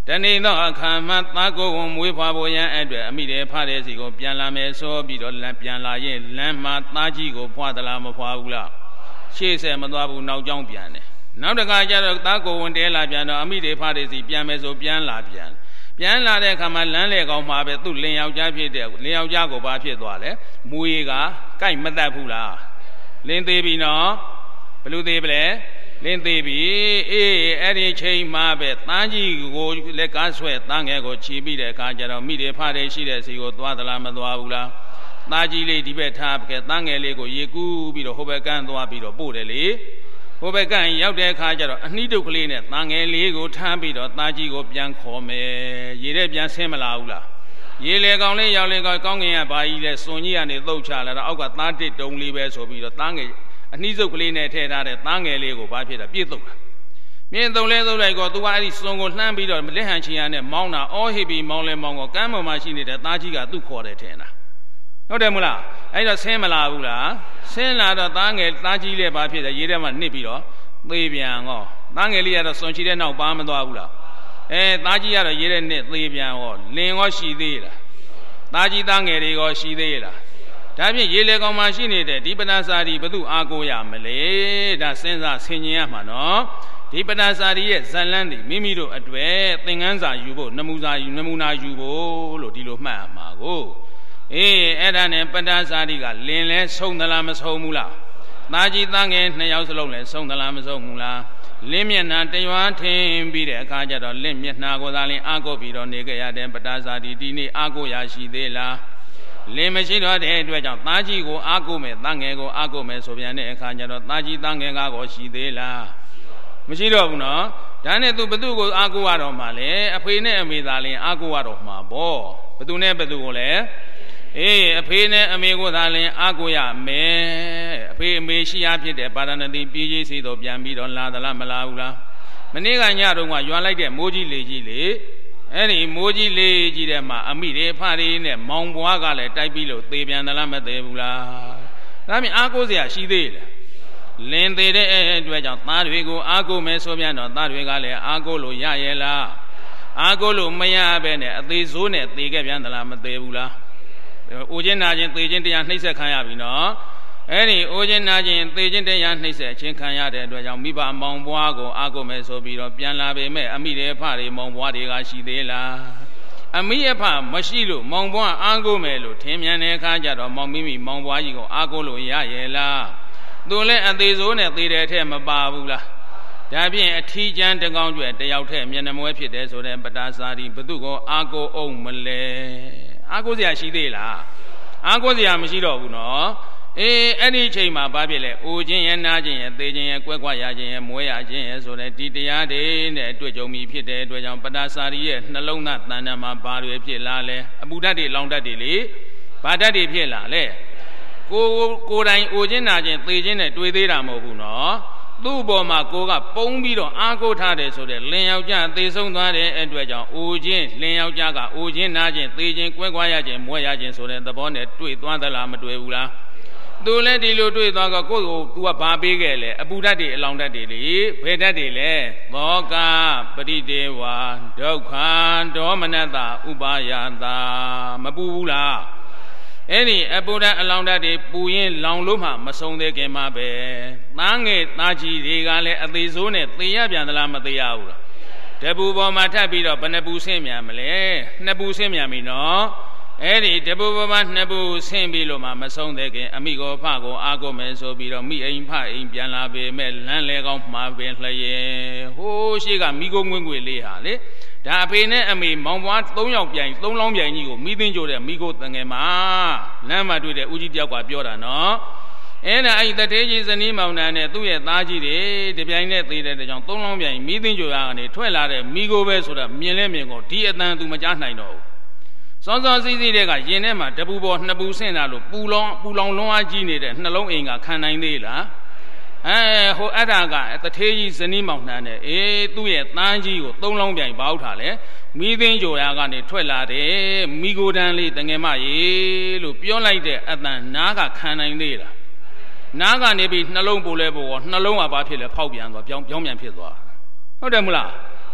တနေ့သောအခါမှသားကိုယ်ကိုမွေးဖွားဖို့ရန်အတွက်အမိတဲ့ဖတဲ့စီကိုပြန်လာမယ်ဆိုပြီးတော့ပြန်လာရင်လမ်းမှာသားကြီးကိုဖွာသလားမဖွာဘူးလားရှေ့ဆက်မသွားဘူးနောက်ကြောင်းပြန်တယ်နောက်တခါကျတော့သားကိုဝင်တဲလာပြန်တော့အမိတဲ့ဖတဲ့စီပြန်မယ်ဆိုပြန်လာတဲ့အခါမှာလမ်းလေကောင်းမှာပဲသူ့လင်ယောက်ျားဖြစ်တဲ့လင်ယောက်ျားကိုဘာဖြစ်သွားလဲမူရီကကြိုက်မတတ်ဘူးလားလင်းသေးပြီနော်ဘယ်လိုသေးပလဲလင်းသေးပြီအဲ့ဒီချိန်မှာပဲသားကြီးကိုလက်ကားဆွဲသားငယ်ကိုခြေပြီးတဲ့အခါကျတော့မိတယ်ဖတယ်ရှိတဲ့စီကိုသွားသလားမသွားဘူးလားသားကြီးလေးဒီဘက်ထားခဲ့သားငယ်လေးကိုရေကူးပြီးတော့ဟိုဘက်ကန်းသွားပြီးတော့ပို့တယ်လေဟိုဘက်ကန်းရောက်တဲ့အခါကျတော့အနှီးတုတ်ကလေးနဲ့သားငယ်လေးကိုထားပြီးတော့သားကြီးကိုပြန်ခေါ်မယ်ရေထဲပြန်ဆင်းမလာဘူးလားရေလေကောင်လေးရောက်လေကောင်းငင်ကဘာကြီးလဲစွန်ကြီးကနေသုတ်ချလာတော့အောက်ကသားတစ်တုံးလေးပဲဆိုပြီးတော့သားငယ်အနှီးစုပ်ကလေးနဲ့ထည့်ထားတဲ့သားငယ်လေးကိုဘာဖြစ်တာပြည့်သုတ်တာမြင့်သုံးလဲသုတ်လိုက်တော့သူကအဲ့ဒီစွန်ကိုလှမ်းပြီးတော့လက်ဟန်ချီရနဲ့မောင်းတာအော်ဟိပြီးမောင်းလဲမောင်းတော့ကမ်းပေါ်မှာရှိနေတဲ့သားကြီးကသူ့ခေါ်တယ်ထင်တာဟုတ်တယ်မလားအဲ့တော့ဆင်းမလာဘူးလားဆင်းလာတော့သားငယ်သားကြီးလေးဘာဖြစ်တယ်ရေထဲမှာနစ်ပြီးတော့သေပြန်ဟောသားငယ်လေးကတော့စွန်ချီတဲ့နောက်ပါမသွားဘူးလားသားကြီးကတော့ရေထဲနစ်သေပြန်ဟောလင်ရောရှိသေးလားသားကြီးသားငယ်တွေရောရှိသေးလားဒါဖြင့်ရေလေကောင်မှရှိနေတဲ့ဒီပဏ္ဏစာရီဘယ်သူအားကိုးရမလဲဒါစဉ်းစားဆင်ခြင်ရမှာနော်ဒီပဏ္ဏစာရီရဲ့ဇလန်းတွေမိမိတို့အတွေ့သင်ခန်းစာယူဖို့နမူနာယူဖို့လို့ဒီလိုမှတ်ရမှာကိုအဲ့ဒါနဲ့ပဏ္ဏစာရီကလင်လဲဆုံးသလားမဆုံးဘူးလားသားကြီးသားငယ်နှစ်ယောက်စလုံးလဲဆုံးသလားမဆုံးဘူးလားလင်းမျက်နှာတရွာထင်းပြီးတဲ့အခါကျတော့လင်းမျက်နှာကိုသာလင်းအားကိုးပြီးတော့နေကြရတဲ့ပဏ္ဏစာရီဒီနေ့အားကိုးရရှိသေးလားလင်းမရှိတော့တဲ့အတွက်ကြောင့်သားကြီးကိုအားကိုးမယ်သားငယ်ကိုအားကိုးမယ်ဆိုပြန်တဲ့အခါကျတော့သားကြီးသားငယ်ကားကိုရှိသေးလားမရှိတော့ဘူးနော်ဒါနဲ့သူဘသူကိုအားကိုးရတော့မှလဲအဖေနဲ့အမေသာလင်းအားကိုးရတော့မှာပေါ့ဘသူနဲ့ဘသူကိုလဲအဖေနဲ့အမေကိုသာလင်းအားကိုးရမယ်အဖေအမေရှိရဖြစ်တဲ့ပါရဏသီပြည်ကြီးစီတော့ပြန်ပြီးတော့လာသလားမလာဘူးလားမနေ့ကညတုန်းကရွာလိုက်တဲ့မိုးကြီးလေကြီးလေအဲ့ဒီမိုးကြီးလေးကြီးတဲ့မှာအမိတွေဖတွေနဲ့မောင်ဘွားကလည်းတိုက်ပြီးလို့သေပြန်သလားမသေးဘူးလားဒါမြင်အားကိုးစရာရှိသေးတယ်လင်းသေးတဲ့အတွက်ကြောင့်သားတွေကိုအားကိုးမယ်ဆိုပြန်တော့သားတွေကလည်းအားကိုးလို့ရရဲ့လားအားကိုးလို့မရဘဲနဲ့အသေးစိုးနဲ့သေခဲ့ပြန်သလားမသေးဘူးလားအိုခြင်းနာခြင်းသေခြင်းတရားနှိမ့်ဆက်ခံရပြီနော်အဲ့ဒီအိုခြင်းနာခြင်းသေခြင်းတရားနှိမ့်ဆက်ခြင်းခံရတဲ့အတွက်ကြောင့်မိဘမောင်ဘွားကိုအားကိုးမယ်ဆိုပြီးတော့ပြန်လာပေမဲ့အမိတွေဖတွေမောင်ဘွားတွေကရှိသေးလားအမိအဖမရှိလို့မောင်ဘွားအားကိုးမယ်လို့ထင်မြင်တဲ့အခါကျတော့မိမိမောင်ဘွားကြီးကိုအားကိုးလို့ရရဲ့လားသူလည်းအသေးစိုးနဲ့သေတဲ့အထက်မပါဘူးလားဒါဖြင့်အထီးကျမ်းတကောင်းကျွဲတယောက်ထက်မျက်နှာမွဲဖြစ်တယ်ဆိုတဲ့ပတ္တစာရီဘသူကိုအားကိုးအောင်မလဲအားကိုးစရာရှိသေးလားအားကိုးစရာမရှိတော့ဘူးနော်အဲ့ဒီအချိန်မှာဘာဖြစ်လဲအိုခြင်းရဲ့နားခြင်းရဲ့သေခြင်းရဲ့ကွဲကွာရခြင်းရဲ့မွဲရခြင်းရဲ့ဆိုတဲ့ဒီတရားတွေနဲ့တွေ့ကြုံမိဖြစ်တဲ့အတွက်ကြောင့်ပတ္တစာရီရဲ့နှလုံးသားတဏ္ဍာမှာဘာတွေဖြစ်လာလဲအပူဓာတ်တွေလောင်ဓာတ်တွေလေဘာဓာတ်တွေဖြစ်လာလဲကိုယ်တိုင်အိုခြင်းနာခြင်းသေခြင်းနဲ့တွေ့သေးတာမဟုတ်ဘူးနော်သူ့ဘောမှာကိုကပုံပြီးတော့အားကိုးထားတယ်ဆိုတဲ့လင်ယောက်ျားသေဆုံးသွားတဲ့အတွက်ကြောင့်အိုခြင်းလင်ယောက်ျားကအိုခြင်းနာခြင်းသေခြင်းကွဲကွာရခြင်းမွဲရခြင်းဆိုတဲ့သဘောနဲ့တွေ့သွားသလားမတွေ့ဘူးလားသူလည်းဒီလိုတွေ့သွားတော့ကိုယ့်ကို तू ကဘာပေးခဲ့လဲအပူဓာတ်တွေအလောင်ဓာတ်တွေလေဘယ်ဓာတ်တွေလဲသောကပရိဒေဝဒုက္ခဒေါမနတဥပါယတာမပူဘူးလားအဲ့ဒီအပူဓာတ်အလောင်ဓာတ်တွေပူရင်လောင်လို့မှမဆုံးသေးခင်မှာပဲသားငယ်သားကြီးတွေကလည်းအသေးစိုးနဲ့သေရပြန်သလားမသေရဘူးလားတပူပေါ်မှာထပ်ပြီးတော့ဘယ်နှပူဆင်းမြန်မလဲနှစ်ပူဆင်းမြန်ပြီနော်အဲ့ဒီတပူပေါ်မှာနှစ်ပူဆင်းပြီးလို့မှမဆုံးသေးခင်အမိကိုဖကိုအားကိုမယ်ဆိုပြီးတော့မိအိမ်ဖအိမ်ပြန်လာပေမဲ့လမ်းလေကောင်းမှာပင်လျက်ဟိုးရှိကမိကိုငွေ့ငွေ့လေးဟာလေဒါအဖေနဲ့အမေမောင်ဘွား3ယောက်ပြိုင်3လောင်းပြိုင်ကြီးကိုမိသိန်းကြိုတဲ့မိကိုတငယ်မှာလမ်းမှာတွေ့တဲ့ဦးကြီးတယောက်ကပြောတာနော်အဲ့ဒါအဲ့တထေးကြီးဇနီးမောင်နှံနဲ့သူ့ရဲ့သားကြီးတွေတပြိုင်နဲ့သေးတဲ့ကြောင့်3လောင်းပြိုင်မိသိန်းကြိုရကနေထွက်လာတဲ့မိကိုပဲဆိုတာမြင်လဲမြင်ကိုဒီအတန်သူမကြားနိုင်တော့ဘူးစောစောစီးစီးတဲ့ကရင်ထဲမှာတပူပေါ်နှစ်ပူဆင့်လာလို့ပူလောင်လွန်းအားကြီးနေတဲ့နှလုံးအိမ်ကခံနိုင်သေးလားဟိုအဲ့ဒါကတထေးကြီးဇနီးမောင်နှံနဲ့သူ့ရဲ့သားကြီးကို3လောင်းပြိုင်ပေါက်ထားလဲမိသိန်းကြိုရာကနေထွက်လာတယ်မိကိုတန်းလေးတငယ်မရေလို့ပြောလိုက်တဲ့အတန်နားကခံနိုင်သေးလားနားကနေပြီးနှလုံးပူလဲပေါ်နှလုံးကဘာဖြစ်လဲဖောက်ပြန်သွားပြောင်းပြန်ဖြစ်သွားဟုတ်တယ်မလား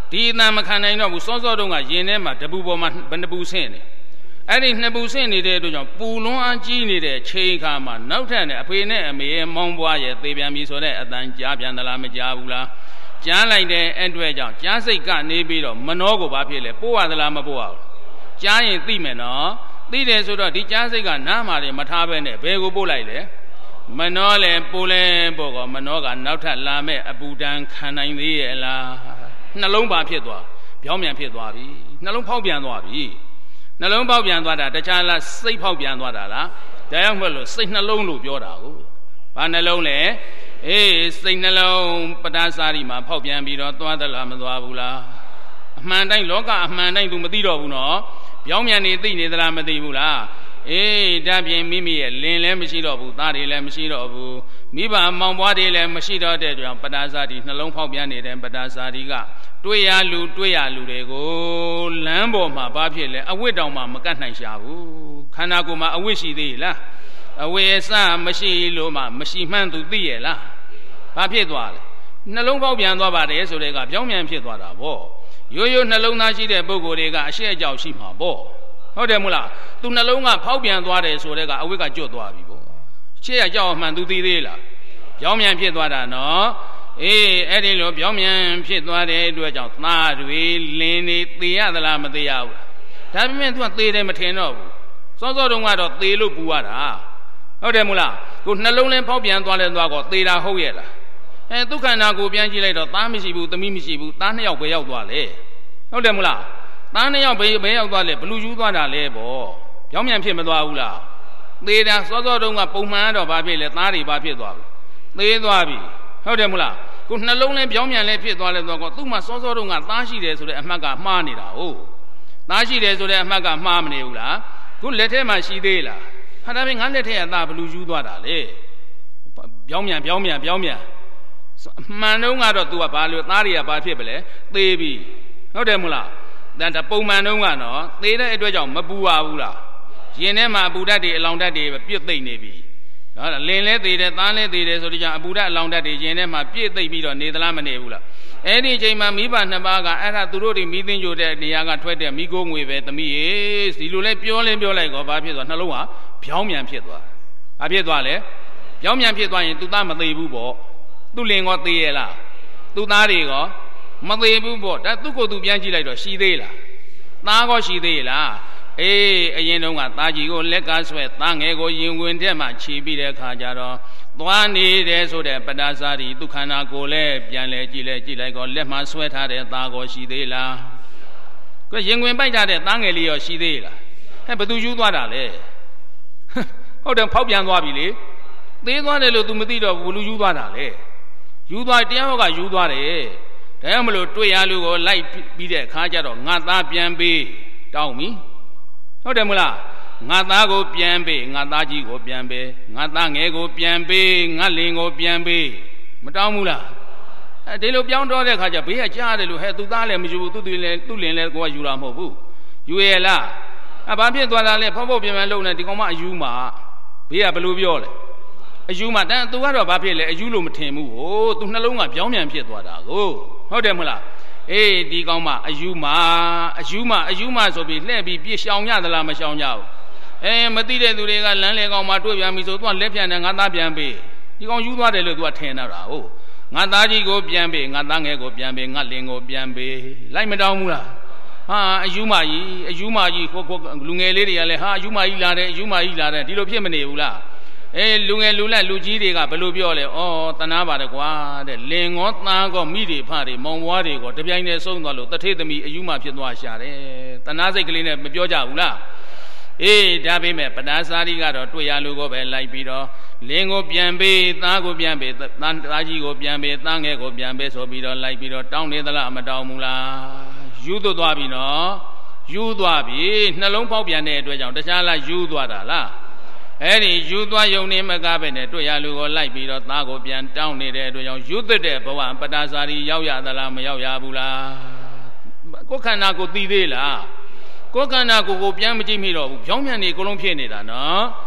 ဒီအတန်မခံနိုင်တော့ဘူးစောစောတုန်းကရင်ထဲမှာတပူပေါ်မှာဘယ်နှပူဆင့်နေအဲ့ဒီနှစ်ပူဆင့်နေတဲ့အတွက်ကြောင့်ပူလွန်းအားကြီးနေတဲ့ချိန်ခါမှာနောက်ထပ်နဲ့အဖေနဲ့အမေရဲ့မောင်းပွားရဲ့သေပြန်ပြီဆိုတဲ့အတန်ကြားပြန်သလားမကြားဘူးလားကြားလိုက်တဲ့အတွက်ကြောင့်ကြားစိတ်ကနေပြီးတော့မနှောကိုဘာဖြစ်လဲပို့ရသလားမပို့ရဘူးကြားရင်သိမယ်နော်သိတယ်ဆိုတော့ဒီကြားစိတ်ကနားမှာလည်းမထားဘဲနဲ့ဘယ်ကိုပို့လိုက်လဲမနှောလဲပို့လဲပို့ကောမနှောကနောက်ထပ်လာမဲ့အပူတန်းခံနိုင်သေးရဲ့လားနှလုံးပါဖြစ်သွားပြောင်းပြန်ဖြစ်သွားပြီနှလုံးဖောက်ပြန်သွားပြီနှလုံးပေါက်ပြန်သွားတာတခြားလားစိတ်ဖောက်ပြန်သွားတာလားဒါကြောင့်မို့လို့စိတ်နှလုံးလို့ပြောတာကိုဘာနှလုံးလဲအေးစိတ်နှလုံးပဒါစာရီမှာဖောက်ပြန်ပြီးတော့သွားသလားမသွားဘူးလားအမှန်တိုင်းလောကအမှန်တိုင်း तू မသိတော့ဘူးနော်ပြောင်းပြန်နေသိနေသလားမသိဘူးလားအေးဒါပြင်မိမိရဲ့လင်လည်းမရှိတော့ဘူးသားတွေလည်းမရှိတော့ဘူးမိဘမောင်ပွားတွေလည်းမရှိတော့တဲ့ကြောင့်ပဒါစာရီနှလုံးဖောက်ပြန်နေတဲ့ပဒါစာရီကတွေ့ရလူတွေကိုလမ်းပေါ်မှာဘာဖြစ်လဲအဝတ်တောင်မှမကတ်နိုင်ရှာဘူးခန္ဓာကိုယ်မှာအဝတ်ရှိသေးလားအဝတ်အစမရှိလို့မှမရှိမှန်းသူသိရဲ့လားဘာဖြစ်သွားလဲနှလုံးပေါက်ပြန်သွားပါတယ်ဆိုတဲ့ကပြောင်းပြန်ဖြစ်သွားတာပေါ့ရိုးရိုးနှလုံးသားရှိတဲ့ပုဂ္ဂိုလ်တွေကအရှက်အကြောက်ရှိမှာပေါ့ဟုတ်တယ်မို့လားသူနှလုံးကဖောက်ပြန်သွားတယ်ဆိုတဲ့ကအဝတ်ကကျွတ်သွားပြီပေါ့ရှက်ရကြောက်မှန်သူသိသေးလားပြောင်းပြန်ဖြစ်သွားတာနော်အေးအဲ့ဒီလိုပြောင်းပြန်ဖြစ်သွားတဲ့အတွက်ကြောင့်သားတွေလင်းနေသေရသလားမသေရဘူးဒါပေမဲ့သူကသေတယ်မထင်တော့ဘူးစောစောတုန်းကတော့သေလို့ပူရတာဟုတ်တယ်မို့လားကိုနှလုံးလဲဖောက်ပြန်သွားလဲသွားကောသေတာဟုတ်ရဲ့လားဒုက္ခနာကိုပြန်ကြည့်လိုက်တော့သားမရှိဘူးသမီးမရှိဘူးသားနှစ်ယောက်ပဲရောက်သွားလေဟုတ်တယ်မို့လားသားနှစ်ယောက်ပဲရောက်သွားလေဘလူယူသွားတာလဲပေါ့ပြောင်းပြန်ဖြစ်မသွားဘူးလားသေတာစောစောတုန်းကပုံမှန်တော့ဘာဖြစ်လဲသားတွေဘာဖြစ်သွားပြီသေသွားပြီဟုတ်တယ်မို့လားကိုနှလုံးလဲပြောင်းပြန်လဲဖြစ်သွားလဲသွားကောသူ့မှာစောစောတုန်းကသားရှိတယ်ဆိုတဲ့အမှတ်ကမှားနေတာဟုတ်သားရှိတယ်ဆိုတဲ့အမှတ်ကမှားမနေဘူးလားခုလက်ထဲမှာရှိသေးလားဟာဒါပေမဲ့ငါလက်ထဲကသားဘလူယူသွားတာလေပြောင်းပြန်မှန်တော့ကတော့ तू ကဘာလို့သားတွေကဘာဖြစ်ပလဲသေပြီဟုတ်တယ်မို့လားဒါပုံမှန်တော့ကနော်သေတဲ့အတွက်ကြောင့်မပူပါဘူးလားရင်ထဲမှာအပူဓာတ်တွေအလောင်ဓာတ်တွေပြည့်သိမ့်နေပြီနော်လင်လဲသေးတယ်သားလဲသေးတယ်ဆိုတော့ကြောင့်အပူဓာတ်အလောင်ဓာတ်တွေရင်ထဲမှာပြည့်သိမ့်ပြီးတော့နေသလားမနေဘူးလားအဲ့ဒီအချိန်မှာမိဘနှစ်ပါးကအဲ့ဒါသူတို့တွေမိသိကြိုတဲ့နေရာကထွက်တဲ့မိကိုငွေပဲသမီးရေဒီလိုလဲပြောလိုက်ကောဘာဖြစ်သွားနှလုံးကပြောင်းပြန်ဖြစ်သွားဘာဖြစ်သွားလဲပြောင်းပြန်ဖြစ်သွားရင်သူသားမသေးဘူးပေါ့သူ့လင်ကောသေးရဲ့လားသူ့သားတွေကောမသေးဘူးပေါ့ဒါသူ့ကိုယ်သူပြန်ကြည့်လိုက်တော့ရှိသေးလားသားကောရှိသေးလားအေးအရင်တုန်းကသားကြီးကိုလက်ကဆွဲသားငယ်ကိုရင်ဝင်ထဲမှာခြေပြီးတဲ့အခါကျတော့သွားနေတယ်ဆိုတဲ့ပဒါစာရီဒုက္ခနာကိုလည်းပြန်လဲကြည့်လိုက်ကောလက်မှာဆွဲထားတဲ့သားကောရှိသေးလားကိုရင်ဝင်ပိုက်ထားတဲ့သားငယ်လေးရောရှိသေးလားဘယ်သူယူသွားတာလဲဟုတ်တယ်ဖောက်ပြန်သွားပြီလေသေးသွားတယ်လို့ तू မသိတော့ဘူးလူယူသွားတာလေယူသွားတရားဟောကယူသွားတယ်ဒါကြောင့်မလို့တွေ့ရလူကိုလိုက်ပြီးတဲ့အခါကျတော့ငါသားပြန်ပေးတောင်းပြီဟုတ်တယ်မလားငါသားကိုပြန်ပေးငါသားကြီးကိုပြန်ပေးငါသားငယ်ကိုပြန်ပေးငါလင်ကိုပြန်ပေးမတောင်းဘူးလားဒီလိုပြောင်းတော့တဲ့အခါကျဘေးကကြားတယ်လို့ဟဲ့သူသားလည်းမယူဘူးသူလင်လည်းကိုကယူတာမဟုတ်ဘူးယူရဲ့လားဘာဖြစ်သွားတာလဲဖောက်ပြန်လုံနေဒီကောင်မအယူမှာဘေးကဘယ်လိုပြောလဲအယူမှာတန်းသူကတော့ဘာဖြစ်လဲအယူလို့မထင်ဘူးဟိုသူနှလုံးကပြောင်းပြန်ဖြစ်သွားတာကိုဟုတ်တယ်မလားအေးဒီကောင်းမအယူမှာဆိုပြီးလှည့်ပြီးပြစ်ရှောင်ရသလားမရှောင်ကြဘူးမသိတဲ့သူတွေကလမ်းလေကောင်းမှာတွေ့ပြန်ပြီဆိုသူကလက်ပြန်တယ်ငါသားပြန်ပေးဒီကောင်ယူသွားတယ်လို့သူကထင်တာဟုတ်ငါသားကြီးကိုပြန်ပေးငါသားငယ်ကိုပြန်ပေးငါလင်ကိုပြန်ပေးလိုက်မတောင်းဘူးလားဟာအယူမကြီးခိုးလူငယ်လေးတွေကလည်းဟာအယူမကြီးလာတယ်ဒီလိုဖြစ်မနေဘူးလားလူငယ်လူလက်လူကြီးတွေကဘယ်လိုပြောလဲဩတနာပါတယ်ကွာတဲ့လင်ကောသားကောမိတွေဖတွေမောင်ဘွားတွေကောတပြိုင်တည်းဆုံးသွားလို့တထေသမီးအယူမဖြစ်သွားရှာတယ်တနာစိတ်ကလေးနဲ့မပြောကြဘူးလားဒါပေမဲ့ပဒါစာရီကတော့တွေ့ရလူကိုပဲလိုက်ပြီးတော့လင်ကိုပြန်ပေးသားကိုပြန်ပေးသားကြီးကိုပြန်ပေးသားငယ်ကိုပြန်ပေးဆိုပြီးတော့လိုက်ပြီးတော့တောင်းနေသလားမတောင်းဘူးလားယူသွတ်သွားပြီနော်ယူသွားပြီနှလုံးဖောက်ပြန်တဲ့အတွက်ကြောင့်တခြားလားယူသွားတာလားအဲ့ဒီယူသွားယုံနေမကပဲနဲ့တွေ့ရလူကိုလိုက်ပြီးတော့သားကိုပြန်တောင်းနေတဲ့အတွက်ကြောင့်ယူသက်တဲ့ဘဝပဒါစာရီရောက်ရသလားမရောက်ရဘူးလားကိုယ်ခန္ဓာကိုသိသေးလားကိုယ်ခန္ဓာကိုပြန်မကြည့်မိတော့ဘူးဖြောင်းပြန်နေအကုန်လုံးဖြစ်နေတာနော်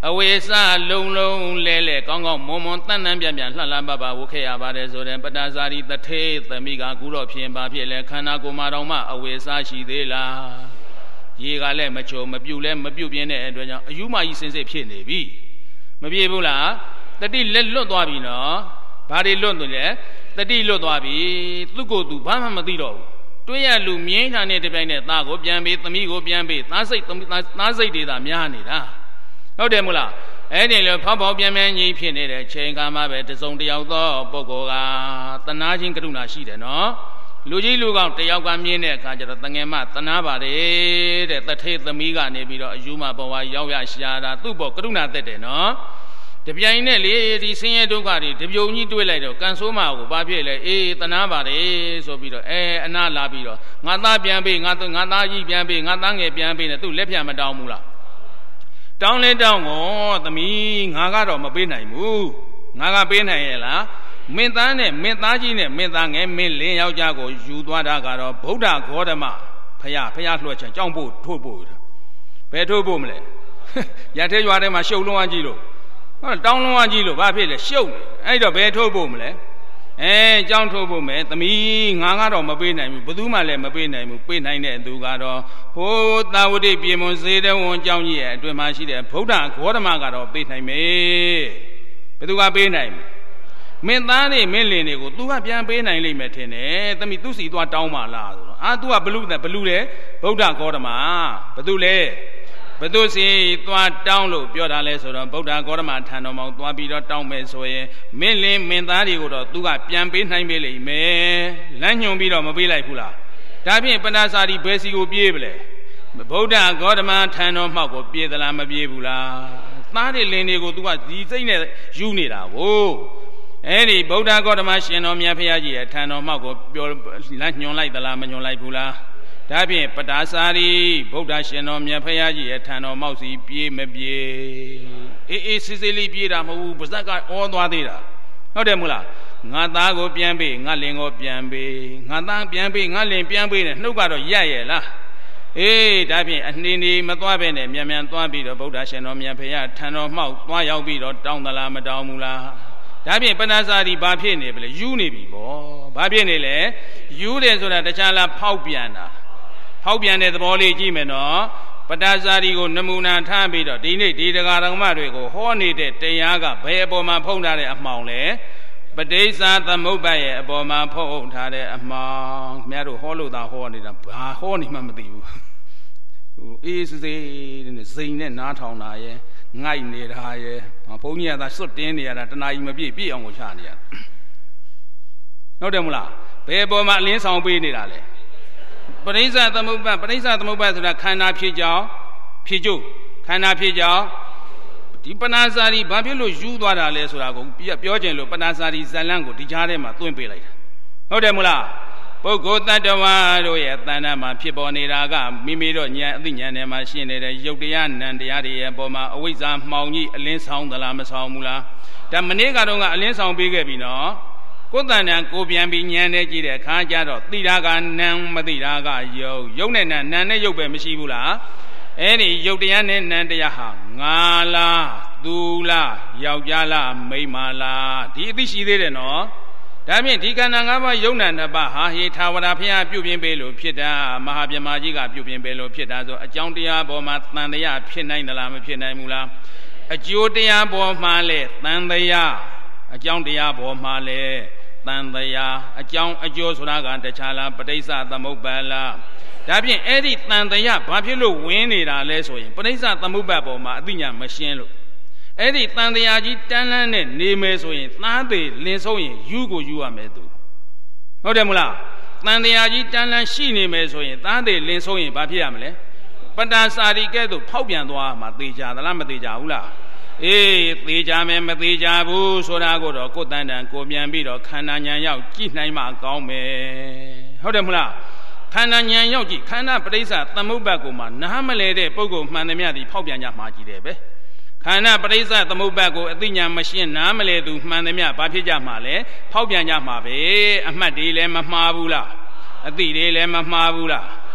အဝေစလုံးလုံးလဲလဲကောင်းကောင်းမွန်မွန်တန်တန်ပြန်ပြန်လှလှပပဝုခဲ့ရပါတယ်ဆိုတဲ့ပတ္တဇာတိတထေသမီးကကူတော့ဖြင့်ဘာဖြစ်လဲခန္ဓာကိုယ်မှာတော့မှအဝေစရှိသေးလားရေကလည်းမချုံမပြုတ်လဲမပြုတ်ပြင်းတဲ့အတွက်ကြောင့်အယူမကြီးစင်စစ်ဖြစ်နေပြီမပြေဘူးလားတတိလက်လွတ်သွားပြီနော်ဘာတွေလွတ်တယ်လဲတတိလွတ်သွားပြီသူ့ကိုယ်သူဘာမှမသိတော့ဘူးတွင်းရလူမြင်းထာနဲ့တပြိုင်နဲ့သားကိုပြန်ပေးသမီးကိုပြန်ပေးသားစိတ်တွေသာများနေတာဟုတ်တယ်မို့လားအဲ့ဒီလိုဖောက်ဖောက်ပြန်ပြန်ကြီးဖြစ်နေတဲ့ချိန်ခါမှပဲတစုံတယောက်သောပုဂ္ဂိုလ်ကတနာချင်းကရုဏာရှိတယ်နော်လူကြီးလူကောင်းတယောက်ကမြင်တဲ့အခါကျတော့တငယ်မတနာပါတယ်တဲ့တထေသမီးကနေပြီးတော့အယူမဘဝရောက်ရရှာတာသူ့ဘောကရုဏာတက်တယ်နော်တပြိုင်နဲ့လေဒီဆင်းရဲဒုက္ခတွေတပြုံကြီးတွေးလိုက်တော့ကန်ဆိုးမကိုဘာဖြစ်လဲအေးတနာပါတယ်ဆိုပြီးတော့အနာလာပြီးတော့ငါသားပြန်ပေးငါသားကြီးပြန်ပေးငါသားငယ်ပြန်ပေးနဲ့သူ့လက်ဖြတ်မတောင်းဘူးလားတောင်းလဲတောင်းကောသမီးငါကတော့မပေးနိုင်ဘူးငါကပေးနိုင်ရဲ့လားမင်းသားနဲ့မင်းသားကြီးနဲ့မင်းသားငယ်မင်းလင်းယောက်ျားကိုယူသွားတာကတော့ဗုဒ္ဓဂေါတမဖယားလွှတ်ချင်ကြောင်းဖို့ထို့ဖို့ဘယ်ထို့ဖို့မလဲရထဲရွာထဲမှာရှုပ်လုံးအောင်ကြည့်လို့တောင်းလုံးဝကြီးလို့ဘာဖြစ်လဲရှုပ်တယ်အဲ့တော့ဘယ်ထိုးဖို့မလဲကြောင်းထိုးဖို့မယ်သမီးငါကတော့မပေးနိုင်ဘူးဘယ်သူမှလည်းမပေးနိုင်ဘူးပေးနိုင်တဲ့သူကတော့ဟိုသာဝတိပြေမွန်စေတဝန်ကြောင်းကြီးရဲ့အတွင်မှာရှိတဲ့ဗုဒ္ဓဂေါတမကတော့ပေးနိုင်မယ်ဘယ်သူကပေးနိုင်မင်းသားနေမင်းလင်တွေကို तू ကပြန်ပေးနိုင်လိမ့်မယ်ထင်တယ်သမီးသူစီသွားတောင်းပါလားဆိုတော့तू ကဘလူတဲ့ဗုဒ္ဓဂေါတမဘသူလဲဘသူစီသွားတောင်းလို့ပြောတာလဲဆိုတော့ဗုဒ္ဓဂေါတမထံတော်မှာသွားပြီးတော့တောင်းမယ်ဆိုရင်မင်းလင်းမင်းသားတွေကိုတော့သူကပြန်ပေးနိုင်ပေလိမ့်မယ်လမ်းညွန်ပြီးတော့မပေးလိုက်ဘူးလားဒါဖြင့်ပဏာစာရီဘယ်စီကိုပြေးပလဲဗုဒ္ဓဂေါတမထံတော်မှောက်ကိုပြေးသလားမပြေးဘူးလားသားတွေလင်းတွေကိုသူကဒီစိတ်နဲ့ယူနေတာကိုအဲ့ဒီဗုဒ္ဓဂေါတမရှင်တော်မြတ်ဖရာကြီးရဲ့ထံတော်မှောက်ကိုပြောလမ်းညွန်လိုက်သလားမညွန်လိုက်ဘူးလားဒါဖြင့်ပတာစာရီဗုဒ္ဓရှင်တော်မြတ်ဖရာကြီးရဲ့ထံတော်မောက်စီပြေးမပြေးအေးစစ်စစ်လေးပြေးတာမဟုတ်ဘူးပါဇက်ကအောသွားသေးတာဟုတ်တယ်မို့လားငါသားကိုပြန်ပေးငါလင်ကိုပြန်ပေးငါသားပြန်ပေးငါလင်ပြန်ပေးနဲ့နှုတ်ကတော့ရက်ရဲ့လားအေးဒါဖြင့်အနှင်းဒီမသွားပဲနဲ့မြန်မြန်သွားပြီးတော့ဗုဒ္ဓရှင်တော်မြတ်ဖရာထံတော်မောက်သွားရောက်ပြီးတော့တောင်းသလားမတောင်းဘူးလားဒါဖြင့်ပဏာစာရီဘာဖြစ်နေပြီလဲယူနေပြီပေါ့ဘာဖြစ်နေလဲယူတယ်ဆိုတာတခြားလားဖောက်ပြန်တာဖောက်ပြန်တဲ့သဘောလေးကြည့်မယ်နော်ပတ္တဇာတိကိုနမူနာထားပြီးတော့ဒီနေ့ဒီတရားဓမ္မတွေကိုဟောနေတဲ့တရားကဘယ်အပေါ်မှာဖုံးထားတဲ့အမှောင်လဲပဋိစ္စသမုပ္ပါဒ်ရဲ့အပေါ်မှာဖုံးထားတဲ့အမှောင်ခင်ဗျားတို့ဟောလို့သာဟောနေတာဘာဟောနေမှမသိဘူးအေးစေးတဲ့စိန်နဲ့နားထောင်တာရဲ့ငိုက်နေတာရဲ့ဘုန်းကြီးကသာစွတ်တင်းနေရတာတနာကြီးမပြည့်ပြည့်အောင်ကိုချနေရဟုတ်တယ်မလားဘယ်အပေါ်မှာအလင်းဆောင်ပေးနေတာလဲပရိစ္ဆသမုပ္ပါဆိုတာခန္ဓာဖြစ်ကြောင်းဖြစ်ကျုပ်ခန္ဓာဖြစ်ကြောင်းဒီပဏာစာရီဘာဖြစ်လို့ယူသွားတာလဲဆိုတာကိုပြောခြင်းလို့ပဏာစာရီဇလံကိုဒီကြားထဲမှာသွင်းပေးလိုက်တာဟုတ်တယ်မလားပုဂ္ဂိုလ်တ attva တို့ရဲ့တဏ္ဍာမှာဖြစ်ပေါ်နေတာကမိမိတို့ဉာဏ်အသိဉာဏ်ထဲမှာရှင်းနေတဲ့ယုတ်တရားနံတရားတွေရဲ့အပေါ်မှာအဝိဇ္ဇာမှောင်ကြီးအလင်းဆောင်သလားမဆောင်ဘူးလားဒါမနေ့ကတော့ကအလင်းဆောင်ပေးခဲ့ပြီနော်ကိုယ်တဏ္ဍာကိုပြန်ပြီးဉာဏ်နဲ့ကြည့်တဲ့အခါကျတော့သိတာကနံမသိတာကယုတ်နဲ့နံနဲ့ယုတ်ပဲမရှိဘူးလားအဲ့ဒီယုတ်တရားနဲ့နံတရားဟာငါလားသူလားယောက်ျားလားမိန်းမလားဒီအသိရှိသေးတယ်နော်ဒါဖြင့်ဒီခန္ဓာ၅ပါးယုံနာနှစ်ပါးဟာဟေထာဝရဘုရားပြုပြင်ပေးလို့ဖြစ်တာမဟာပြမကြီးကပြုပြင်ပေးလို့ဖြစ်တာဆိုအကြောင်းတရားပေါ်မှာတန်တရားဖြစ်နိုင်သလားမဖြစ်နိုင်ဘူးလားအကျိုးတရားပေါ်မှာလဲတန်တရားအကြောင်းတရားပေါ်မှာလဲတန်တရားအကြောင်းအကျိုးဆိုတာကတခြားလားပဋိစ္စသမုပ္ပါဒ်လားဒါဖြင့်အဲ့ဒီတန်တရားဘာဖြစ်လို့ဝင်နေတာလဲဆိုရင်ပဋိစ္စသမုပ္ပါဒ်ပေါ်မှာအသိဉာဏ်မရှင်းလို့အဲ့ဒီတန်တရားကြီးတန်းလန်းနဲ့နေမယ်ဆိုရင်သားသေးလင်းဆုံးရင်ယူကိုယူရမယ်သူဟုတ်တယ်မလားတန်တရားကြီးတန်းလန်းရှိနေမယ်ဆိုရင်သားသေးလင်းဆုံးရင်ဘာဖြစ်ရမလဲပတ္တစာရီကဲ့သို့ဖောက်ပြန်သွားမှသေချာသလားမသေချာဘူးလားအေးသေချာမယ်မသေချာဘူးဆိုတာကိုတော့ကိုယ်တန်တန်ကိုပြန်ပြီးတော့ခန္ဓာဉာဏ်ရောက်ကြည့်နိုင်မှကောင်းမယ်ဟုတ်တယ်မလားခန္ဓာဉာဏ်ရောက်ကြည့်ခန္ဓာပဋိစ္စသမုပ္ပါဒ်ကိုမှနားမလဲတဲ့ပုဂ္ဂိုလ်မှန်သမျှသည်ဖောက်ပြန်ကြမှာကြည့်တယ်ပဲခန္ဓာပရိစ္ဆသမုပ္ပါဒ်ကိုအသိဉာဏ်မရှင်းနားမလဲသူမှန်သမျှဘာဖြစ်ကြမှာလဲဖောက်ပြန်ကြမှာပဲအမှတ်တွေလည်းမမှားဘူးလားအသိတွေလည်းမမှားဘူးလား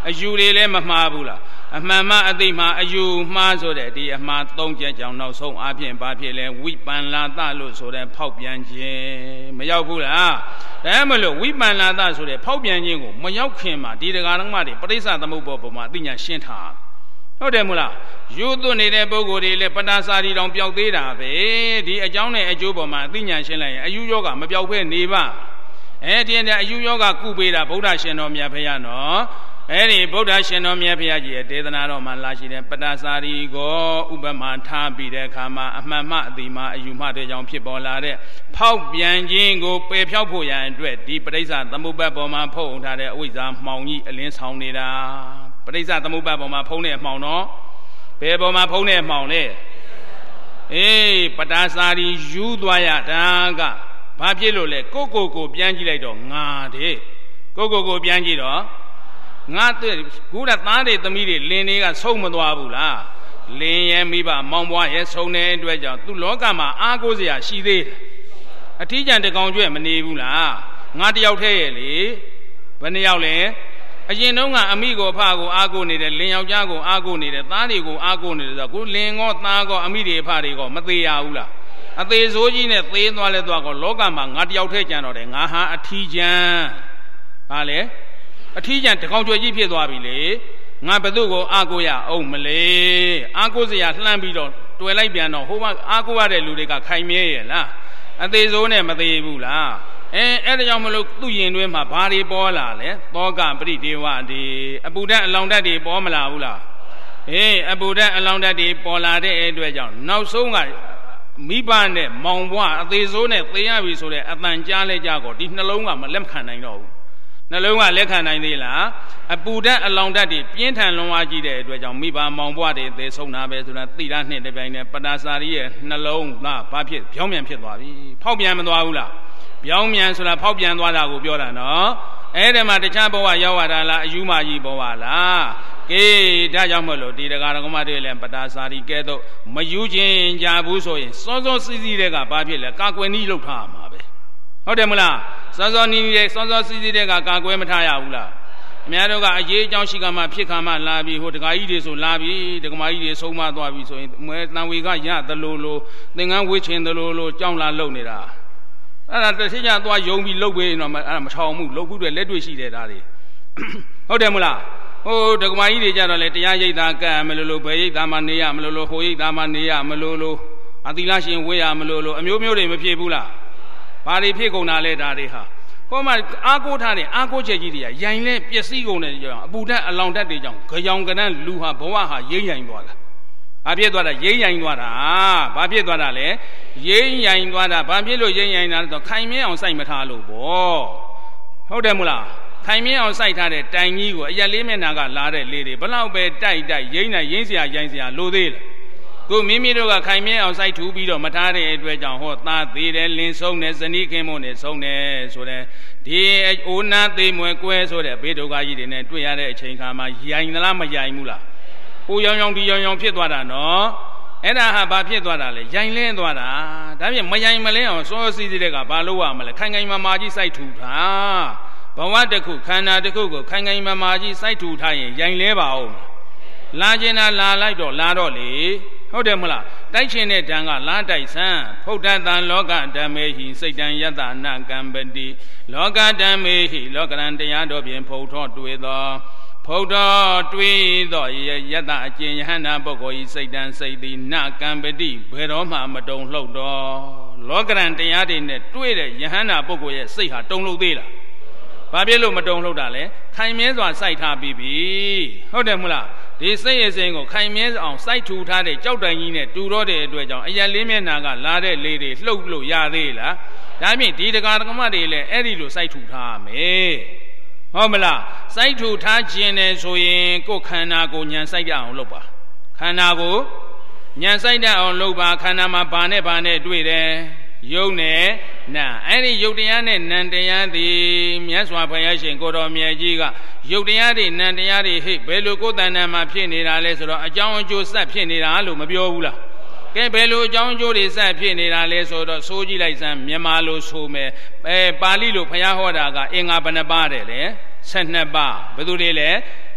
အယူတွေလည်းမမှားဘူးလားအမှန်မှအသိမှအယူမှားဆိုတဲ့ဒီအမှား၃ချက်ကြောင့်နောက်ဆုံးအပြင်ဘာဖြစ်လဲဝိပန္လာတလို့ဆိုတဲ့ဖောက်ပြန်ခြင်းမရောက်ဘူးလားဒါမှမလို့ဝိပန္လာတဆိုတဲ့ဖောက်ပြန်ခြင်းကိုမရောက်ခင်မှာဒီတရားဓမ္မတွေပရိစ္ဆသမုပ္ပါပေါ်မှာအသိဉာဏ်ရှင်းထားဟုတ်တယ်မို့လားယူသွနေတဲ့ပုဂ္ဂိုလ်တွေလည်းပတာစာရီတောင်ပျောက်သေးတာပဲဒီအကြောင်းနဲ့အကျိုးပေါ်မှာအသိဉာဏ်ရှင်းလိုက်ရင်အယူယောဂမပျောက်ဖဲနေပါဒီအယူယောဂကုပေးတာဗုဒ္ဓရှင်တော်မြတ်ဖရာနော်အဲ့ဒီဗုဒ္ဓရှင်တော်မြတ်ဖရာကြီးရဲ့ဒေသနာတော်မှာလာရှိတဲ့ပတာစာရီကိုဥပမာထားပြီးတဲ့အခါမှာအမှန်မှအသိမှအယူမှတဲ့ကြောင့်ဖြစ်ပေါ်လာတဲ့ဖောက်ပြန်ခြင်းကိုပယ်ဖြောက်ဖို့ရန်အတွက်ဒီပရိစ္ဆသမုပ္ပါဒ်ပေါ်မှာဖုံးထားတဲ့အဝိဇ္ဇာမှောင်ကြီးအလင်းဆောင်နေတာပရိစ္ဆသမုပ္ပါဒ်ပေါ်မှာဖုံးတဲ့အမှောင်တော့ဘယ်ပေါ်မှာဖုံးတဲ့အမှောင်လဲပတာစာရီယူသွားရတာကဘာဖြစ်လို့လဲကိုပြန်ကြည့်လိုက်တော့ငါတဲ့ကိုပြန်ကြည့်တော့ငါကူတာသားတွေသမီးတွေလင်းတွေကဆုံးမသွားဘူးလားလင်းရဲ့မိဘမောင်ဘွားရဲ့ဆုံးတဲ့အတွက်ကြောင့်သူလောကမှာအားကိုးစရာရှိသေးတယ်အထီးကျန်တကောင်ကျွဲ့မနေဘူးလားငါတယောက်တည်းရဲ့လေဘယ်နှယောက်လဲအရင်တုန်းကအမိကိုအဖကိုအားကိုးနေတယ်လင်းယောက်ျားကိုအားကိုးနေတယ်သားတွေကိုအားကိုးနေတယ်ဆိုတော့ကိုလင်းကောသားကောအမိတွေအဖတွေကောမသေးရဘူးလားအသေးဆိုးကြီးနဲ့သေသွားလဲသွားကောလောကမှာငါတယောက်တည်းကြံတော့တယ်ငါဟာအထီးကျန်ဟာလေအထီးကျန်တကောင်ကျွဲကြီးဖြစ်သွားပြီလေငါဘသူ့ကိုအားကိုးရအောင်မလဲအားကိုးစရာလှမ်းပြီးတော့တွေ့လိုက်ပြန်တော့ဟိုကအားကိုးရတဲ့လူတွေကခိုင်မြဲရဲ့လားအသေးဆိုးနဲ့မသေးဘူးလားအဲ့ဒါကြောင့်မလို့သူ့ရင်တွင်းမှာဘာတွေပေါ်လာလဲသောကပရိဒေဝဒီအပူဓာတ်အလောင်ဓာတ်တွေပေါ်မလာဘူးလားအပူဓာတ်အလောင်ဓာတ်တွေပေါ်လာတဲ့အတွက်ကြောင့်နောက်ဆုံးကမိဘနဲ့မောင်ဘွားအသေးဆိုးနဲ့သေရပြီဆိုတဲ့အတန်ကြားလဲကြတော့ဒီနှလုံးကမလက်ခံနိုင်တော့ဘူးနှလုံးကလက်ခံနိုင်သေးလားအပူဓာတ်အလောင်ဓာတ်တွေပြင်းထန်လွန်အားကြီးတဲ့အတွက်ကြောင့်မိဘမောင်ဘွားတွေသေဆုံးတာပဲဆိုတာသိတာနှစ်တစ်ပိုင်းနဲ့ပတာစာရီရဲ့နှလုံးသားဘာဖြစ်ပြောင်းပြန်ဖြစ်သွားပြီဖောက်ပြန်မသွားဘူးလားပြောင်းပြန်ဆိုတာဖောက်ပြန်သွားတာကိုပြောတာနော်အဲ့ဒီမှာတခြားဘဝရောက်လာတာလားအယူမကြီးဘဝလားကဲဒါကြောင့်မလို့ဒီတရားတော်ကမတွေလည်းပတာစာရီကဲတော့မယူခြင်းကြဘူးဆိုရင်စောစောစီးစီးတဲ့ကဘာဖြစ်လဲကာကွယ်နည်းလှုပ်ထားမှာပဲဟုတ်တယ်မလားစောစောနီးတဲ့စောစောစီးစီးတဲ့ကကာကွယ်မထားရဘူးလားအများတို့ကအရေးအကြောင်းရှိကမှဖြစ်ခါမှလာပြီးဟိုဒကာကြီးတွေဆိုလာပြီးဒကမာကြီးတွေဆုံးမသွားပြီဆိုရင်မွဲတန်ဝေကရသလိုလိုသင်္ကန်းဝေးချင်သလိုလိုကြောင်းလာလုံနေတာအဲ့ဒါတစ်ချိန်ကျသွားယုံပြီးလှုပ်ပေးရင်တော့အဲ့ဒါမထောင်မှုလှုပ်ဘူးတွေလက်တွေ့ရှိတယ်ဒါတွေဟုတ်တယ်မလားဟိုဒကမာကြီးတွေကြတော့လေတရားရိပ်သာကံမလို့လို့ဘယ်ရိပ်သာမှနေရမလို့လို့ဟိုရိပ်သာမှနေရမလို့လို့အသီလရှင်ဝေးရမလို့လို့အမျိုးမျိုးတွေမဖြစ်ဘူးလားဘာတွေဖြစ်ကုန်တာလဲဒါတွေဟာဟိုမှာအားကိုးထားတဲ့အားကိုးချက်ကြီးတွေကရိုင်လဲပျက်စီးကုန်တဲ့ကြောင့်အပူဓာတ်အလောင်ဓာတ်တွေကြောင့်ကြောင်ကနန်းလူဟာဘဝဟာရိမ့်ရိုင်သွားတာဘာဖြစ်သွားတာရိမ့်ရိုင်သွားတာဘာဖြစ်သွားတာလဲရိမ့်ရိုင်သွားတာဘာဖြစ်လို့ရိမ့်ရိုင်တာလဲဆိုခိုင်မြဲအောင်စိုက်မထားလို့ပေါ့ဟုတ်တယ်မို့လားခိုင်မြဲအောင်စိုက်ထားတဲ့တိုင်ကြီးကိုအရက်လေးမျက်နှာကလာတဲ့လေတွေဘလောက်ပဲတိုက်ရိမ့်နေရိမ့်စရာရိုင်စရာလိုသေးလားကိုမိမိတို့ကခိုင်မြဲအောင်စိုက်ထူပြီးတော့မထားတဲ့အတွက်ကြောင့်ဟောသားသေးတယ်လင်းဆုံးတယ်ဇနီးခင်မုန်းတယ်ဆုံးတယ်ဆိုတဲ့ဒီအိုနာသေးမွယ်ကွဲဆိုတဲ့ဘေးဒုက္ခကြီးတွေနဲ့တွေ့ရတဲ့အချိန်ခါမှာရိုင်သလားမရိုင်ဘူးလားဟိုရောင်ဒီရောင်ဖြစ်သွားတာနော်အဲ့ဒါဟာဘာဖြစ်သွားတာလဲရိုင်လင်းသွားတာဒါဖြင့်မရိုင်မလင်းအောင်စောစီးစီးတဲ့ကဘာလို့ရမလဲခိုင်ခိုင်မာမာကြီးစိုက်ထူထားဘဝတစ်ခုခန္ဓာတစ်ခုကိုခိုင်ခိုင်မာမာကြီးစိုက်ထူထားရင်ရိုင်လဲပါအောင်လာခြင်းတာလာလိုက်တော့လာတော့လေဟုတ်တယ်မလားတိုက်ရှင်တဲ့ဓာန်ကလာတိုက်ဆန်းဖုဒ္ဓတံလောကဓမ္မေဟိစိတ်တံယတနာကံပတိလောကဓမ္မေဟိလောကရန်တရားတော်ဖြင့်ဖုဒ္ဓတွေ့သောဖုဒ္ဓတွေ့သောယတအကျင့်ယဟန္တာပုဂ္ဂိုလ်ဤစိတ်တံစိတ်သည်နာကံပတိဘယ်တော့မှမတုံလှုပ်တော့လောကရန်တရားတွေနဲ့တွေ့တဲ့ယဟန္တာပုဂ္ဂိုလ်ရဲ့စိတ်ဟာတုံလှုပ်သေးလားဘာဖြစ်လို့မတုံလှုပ်တာလဲခိုင်မြဲစွာစိုက်ထားပြီးပြီဟုတ်တယ်မလားဒီစိတ်ရစဉ်ကိုခိုင်မြဲအောင်စိုက်ထူထားတဲ့ကြောက်တိုင်ကြီးနဲ့တူတော့တဲ့အတွက်ကြောင့်အရက်လေးမျက်နှာကလာတဲ့လေတွေလှုပ်လို့ရသေးလားဒါဖြင့်ဒီတရားဓမ္မတွေလည်းအဲ့ဒီလိုစိုက်ထူထားရမယ်ဟုတ်မလားစိုက်ထူထားခြင်းနဲ့ဆိုရင်ကိုယ်ခန္ဓာကိုဉာဏ်စိုက်ရအောင်လုပ်ပါခန္ဓာကိုဉာဏ်စိုက်တတ်အောင်လုပ်ပါခန္ဓာမှာဘာနဲ့တွေ့တယ်ယုတ်နဲ့နာအဲ့ဒီယုတ်တရားနဲ့နံတရားသည်မြတ်စွာဘုရားရှင်ကိုတော်မြတ်ကြီးကယုတ်တရားတွေနံတရားတွေဟိဘယ်လိုကိုယ်တဏ္ဍာမှာဖြစ်နေတာလဲဆိုတော့အကြောင်းအကျိုးဆက်ဖြစ်နေတာလို့မပြောဘူးလားကဲဘယ်လိုအကြောင်းအကျိုးတွေဆက်ဖြစ်နေတာလဲဆိုတော့ဆိုကြည့်လိုက်စမ်းမြန်မာလိုဆိုမယ်ပါဠိလိုဘုရားဟောတာကအင်္ဂါဘယ်နှပါးတယ်လဲ12ပါးဘယ်သူတွေလဲဩ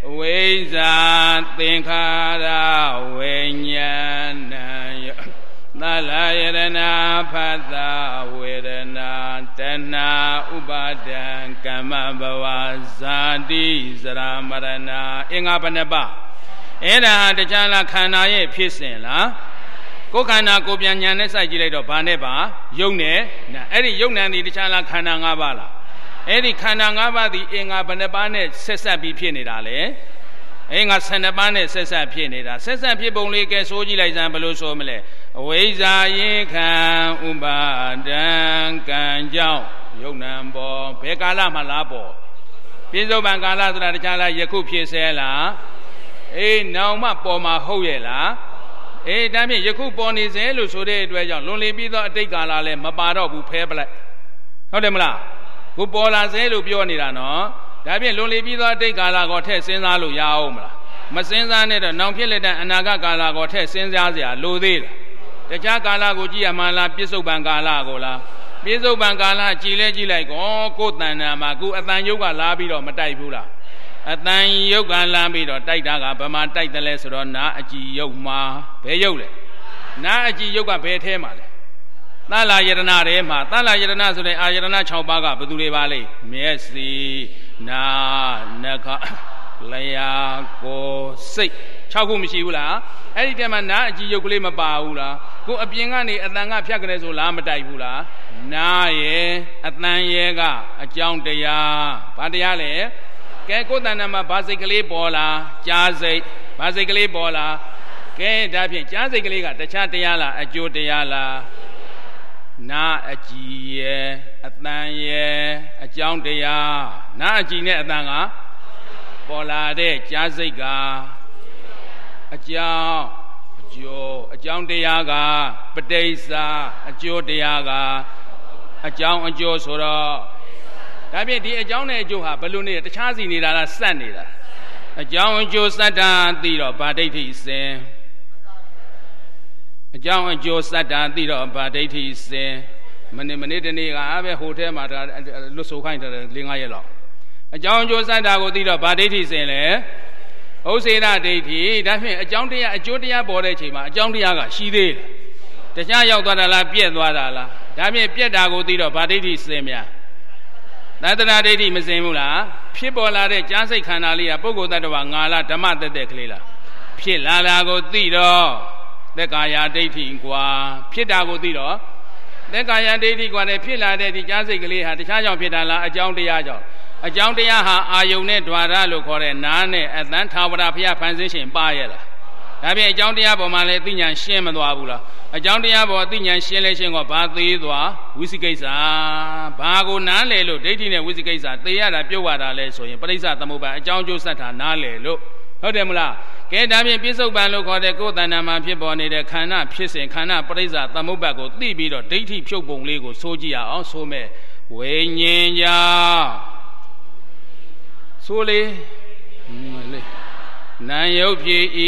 ဝိဇ္ဇာသင်္ခါရဝိညာဏယသလယရဏဖတ်တာဝေဒနာတဏှာဥပါဒံကမ္မဘဝဇာတိဇရာမရဏအင်္ဂါဘယ်နှပါအဲ့ဒါတခြားလားခန္ဓာရဲ့ဖြစ်စဉ်လားကိုယ်ခန္ဓာကိုယ်ပြန်ညာနဲ့စိုက်ကြည့်လိုက်တော့ဘာနဲ့ပါယုတ်နဲ့နာအဲ့ဒီယုတ်နံဒီတခြားလားခန္ဓာ၅ပါးလားအဲ့ဒီခန္ဓာ၅ပါးဒီအင်္ဂါဘယ်နှပါနဲ့ဆက်ဆက်ပြီးဖြစ်နေတာလဲအင်္ဂါ12ပါးနဲ့ဆက်ဆက်ဖြစ်နေတာဆက်ဆက်ဖြစ်ပုံလေးကဲဆိုးကြည့်လိုက်စမ်းဘယ်လိုဆိုမလဲအဝိဇ္ဇာယေခံဥပါဒံကံကြောင့်ယုတ်နံပေါ်ဘယ်ကာလမှလားပေါ်ပြစ္ဆုတ်ပံကာလဆိုတာတခြားလားယခုဖြစ်ဆဲလားအေးနောင်မှပေါ်မှာဟုတ်ရဲ့လားအေးဒါဖြင့်ယခုပေါ်နေစေလို့ဆိုတဲ့အတွက်ကြောင့်လွန်လေပြီးသောအတိတ်ကာလလည်းမပါတော့ဘူးဖဲပလိုက်ဟုတ်တယ်မလားခုပေါ်လာစေလို့ပြောနေတာနော်ဒါဖြင့်လွန်လေပြီးသောအတိတ်ကာလကိုထည့်စဉ်းစားလို့ရအောင်မလားမစဉ်းစားနဲ့တော့နောင်ဖြစ်လက်တဲ့အနာဂတ်ကာလကိုထည့်စဉ်းစားစရာလိုသေးလားတခြားကာလကိုကြည့်ရမှလားပြစ္ဆုတ်ပံကာလကိုလားပြစ္ဆုတ်ပံကာလကြည်လဲကြည့်လိုက်ကောကိုယ်တဏ္ဍာမှာခုအတန်ယုတ်ကလာပြီးတော့မတိုက်ဘူးလားအတန်ယုတ်ကလာပြီးတော့တိုက်တာကဗမာတိုက်တယ်လဲဆိုတော့နာအကြည်ယုတ်မှာဘယ်ယုတ်လဲနာအကြည်ယုတ်ကဘယ်ထဲမှာလဲသလယရဏထဲမှာသလယရဏဆိုတဲ့အာယရဏ6ပါးကဘယ်သူတွေပါလဲမျက်စိနာနှာခါလျှာကိုယ်စိတ်6ခုမရှိဘူးလားအဲ့ဒီတည်းမှာနာအကြည်ယုတ်ကလေးမပါဘူးလားကိုအပြင်ကနေအတန်ကဖြတ်ကြတယ်ဆိုလားမတိုက်ဘူးလားနာရဲ့အတန်ရဲ့ကအကြောင်းတရားဘာတရားလဲကဲကိုယ်တဏ္ဍာမှာဘာစိတ်ကလေးပေါ်လာကြားစိတ်ဘာစိတ်ကလေးပေါ်လာကဲဒါဖြင့်ကြားစိတ်ကလေးကတခြားတရားလားအကျိုးတရားလားနာအကြည်ရဲ့အတန်ရဲ့အကြောင်းတရားနာအကြည်နဲ့အတန်ကပေါ်လာတဲ့ကြားစိတ်ကအကြောင်းအကျိုးအကြောင်းတရားကပဋိစ္စအကျိုးတရားကအကြောင်းအကျိုးဆိုတော့ဒါဖြင့်ဒီအကြောင်းနဲ့အကျိုးဟာဘယ်လိုနေတခြားစီနေတာလားစက်နေတာအကြောင်းအကျိုးစက်တာသိတော့ဗာဒိဋ္ဌိစင်အကြောင်းအကျိုးစက်တာသိတော့ဗာဒိဋ္ဌိစင်မနေ့တနေ့ကပဲဟိုထဲမှာလွတ်ဆိုခိုင်းတယ်4-5ရက်လောက်အကြောင်းအကျိုးစက်တာကိုသိတော့ဗာဒိဋ္ဌိစင်လေဥစ္စေရဒိဋ္ဌိဒါဖြင့်အကြောင်းတရားအကျိုးတရားပေါ်တဲ့အချိန်မှာအကြောင်းတရားကရှိသေးတယ်တခြားရောက်သွားတာလားပြက်သွားတာလားဒါဖြင့်ပြက်တာကိုသိတော့ဗာဒိဋ္ဌိစင်များသတ္တရာဒိဋ္ဌိမစင်ဘူးလားဖြစ်ပေါ်လာတဲ့ကြားစိတ်ခန္ဓာလေးကပုဂ္ဂိုလ်တ attva ငါလားဓမ္မတက်ကလေးလားဖြစ်လာတာကိုသိတော့သက်ကာယဒိဋ္ဌိကွာဖြစ်တာကိုသိတော့သက်ကာယဒိဋ္ဌိကွာနဲ့ဖြစ်လာတဲ့ဒီကြားစိတ်ကလေးဟာတခြားကြောင့်ဖြစ်တာလားအကြောင်းတရားကြောင့်အကြောင်းတရားဟာအာယုန်နဲ့ द्वार လို့ခေါ်တဲ့နားနဲ့အသံထာဝရဘုရားဖန်ဆင်းရှင်ပါရဲ့လားဒါဖြင့်အကြောင်းတရားပေါ်မှာလည်းသိဉာဏ်ရှင်းမသွားဘူးလားအကြောင်းတရားပေါ်သိဉာဏ်ရှင်းလဲရှင်းကဘာသေးသွားဝိသိကိစ္စဘာကိုနားလေလို့ဒိဋ္ဌိနဲ့ဝိသိကိစ္စသိရတာပြုတ်ရတာလဲဆိုရင်ပရိစ္ဆသမုပ္ပါအကြောင်းကျိုးဆက်တာနားလေလို့ဟုတ်တယ်မလားကဲဒါဖြင့်ပြစ္ဆုတ်ပံလို့ခေါ်တဲ့ကိုယ်တဏ္ဍာမှာဖြစ်ပေါ်နေတဲ့ခန္ဓာဖြစ်စဉ်ခန္ဓာပရိစ္ဆသမုပ္ပါကိုသိပြီးတော့ဒိဋ္ဌိဖြုတ်ပုံလေးကိုဆိုကြည့်ရအောင်ဆိုမဲ့ဝိညာဉ်ကြောင့်ဆိုလေနာယုတ်ဖြစ်ဤ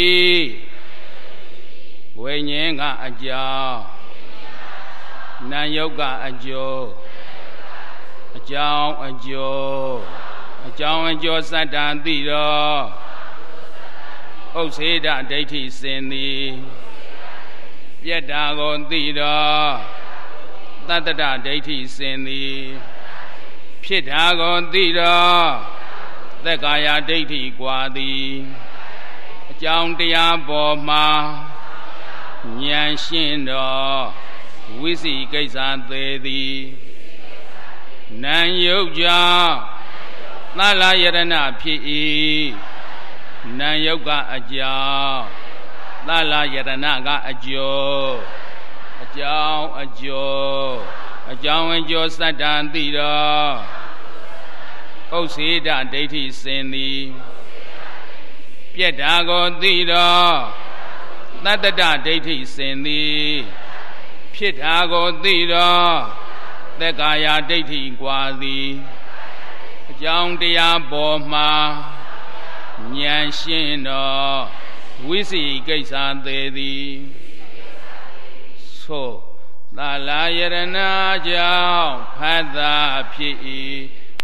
ဝိညာဉ်ကအကြောင်းနာယုတ်ကအကျိုးအကြောင်းအကျိုးအကြောင်းအကျိုးစတ္တံသိတော့ဥစ္စေဒဒိဋ္ဌိစင်သည်ပြက်တာကိုသိတော့သတ္တဒဒိဋ္ဌိစင်သည်ဖြစ်တာကိုသိတော့သက်ကာယဒိဋ္ဌိကွာသည်အကြောင်းတရားပေါ်မှာဉာဏ်ရှင်းတော့ဝိသိကိစ္စသေးသည်နာယုတ်ကြောင့်သလယရဏဖြစ်၏နာယုတ်ကအကြောင်းသလယရဏကအကျိုးအကြောင်းအကျိုးအကြောင်းအကျိုးစတ္တံသိတော့ဥစ္စေဒဒိဋ္ဌိစင်သည်ပြက်တာကိုသိတော့သတ္တဒဒိဋ္ဌိစင်သည်ဖြစ်တာကိုသိတော့သက်ကာယဒိဋ္ဌိကွာသည်အကြောင်းတရားပေါ်မှာဉာဏ်ရှင်းတော့ဝိသိကိစ္စသေးသည်ဆိုသလယရဏကြောင့်ဖတ်တာဖြစ်၏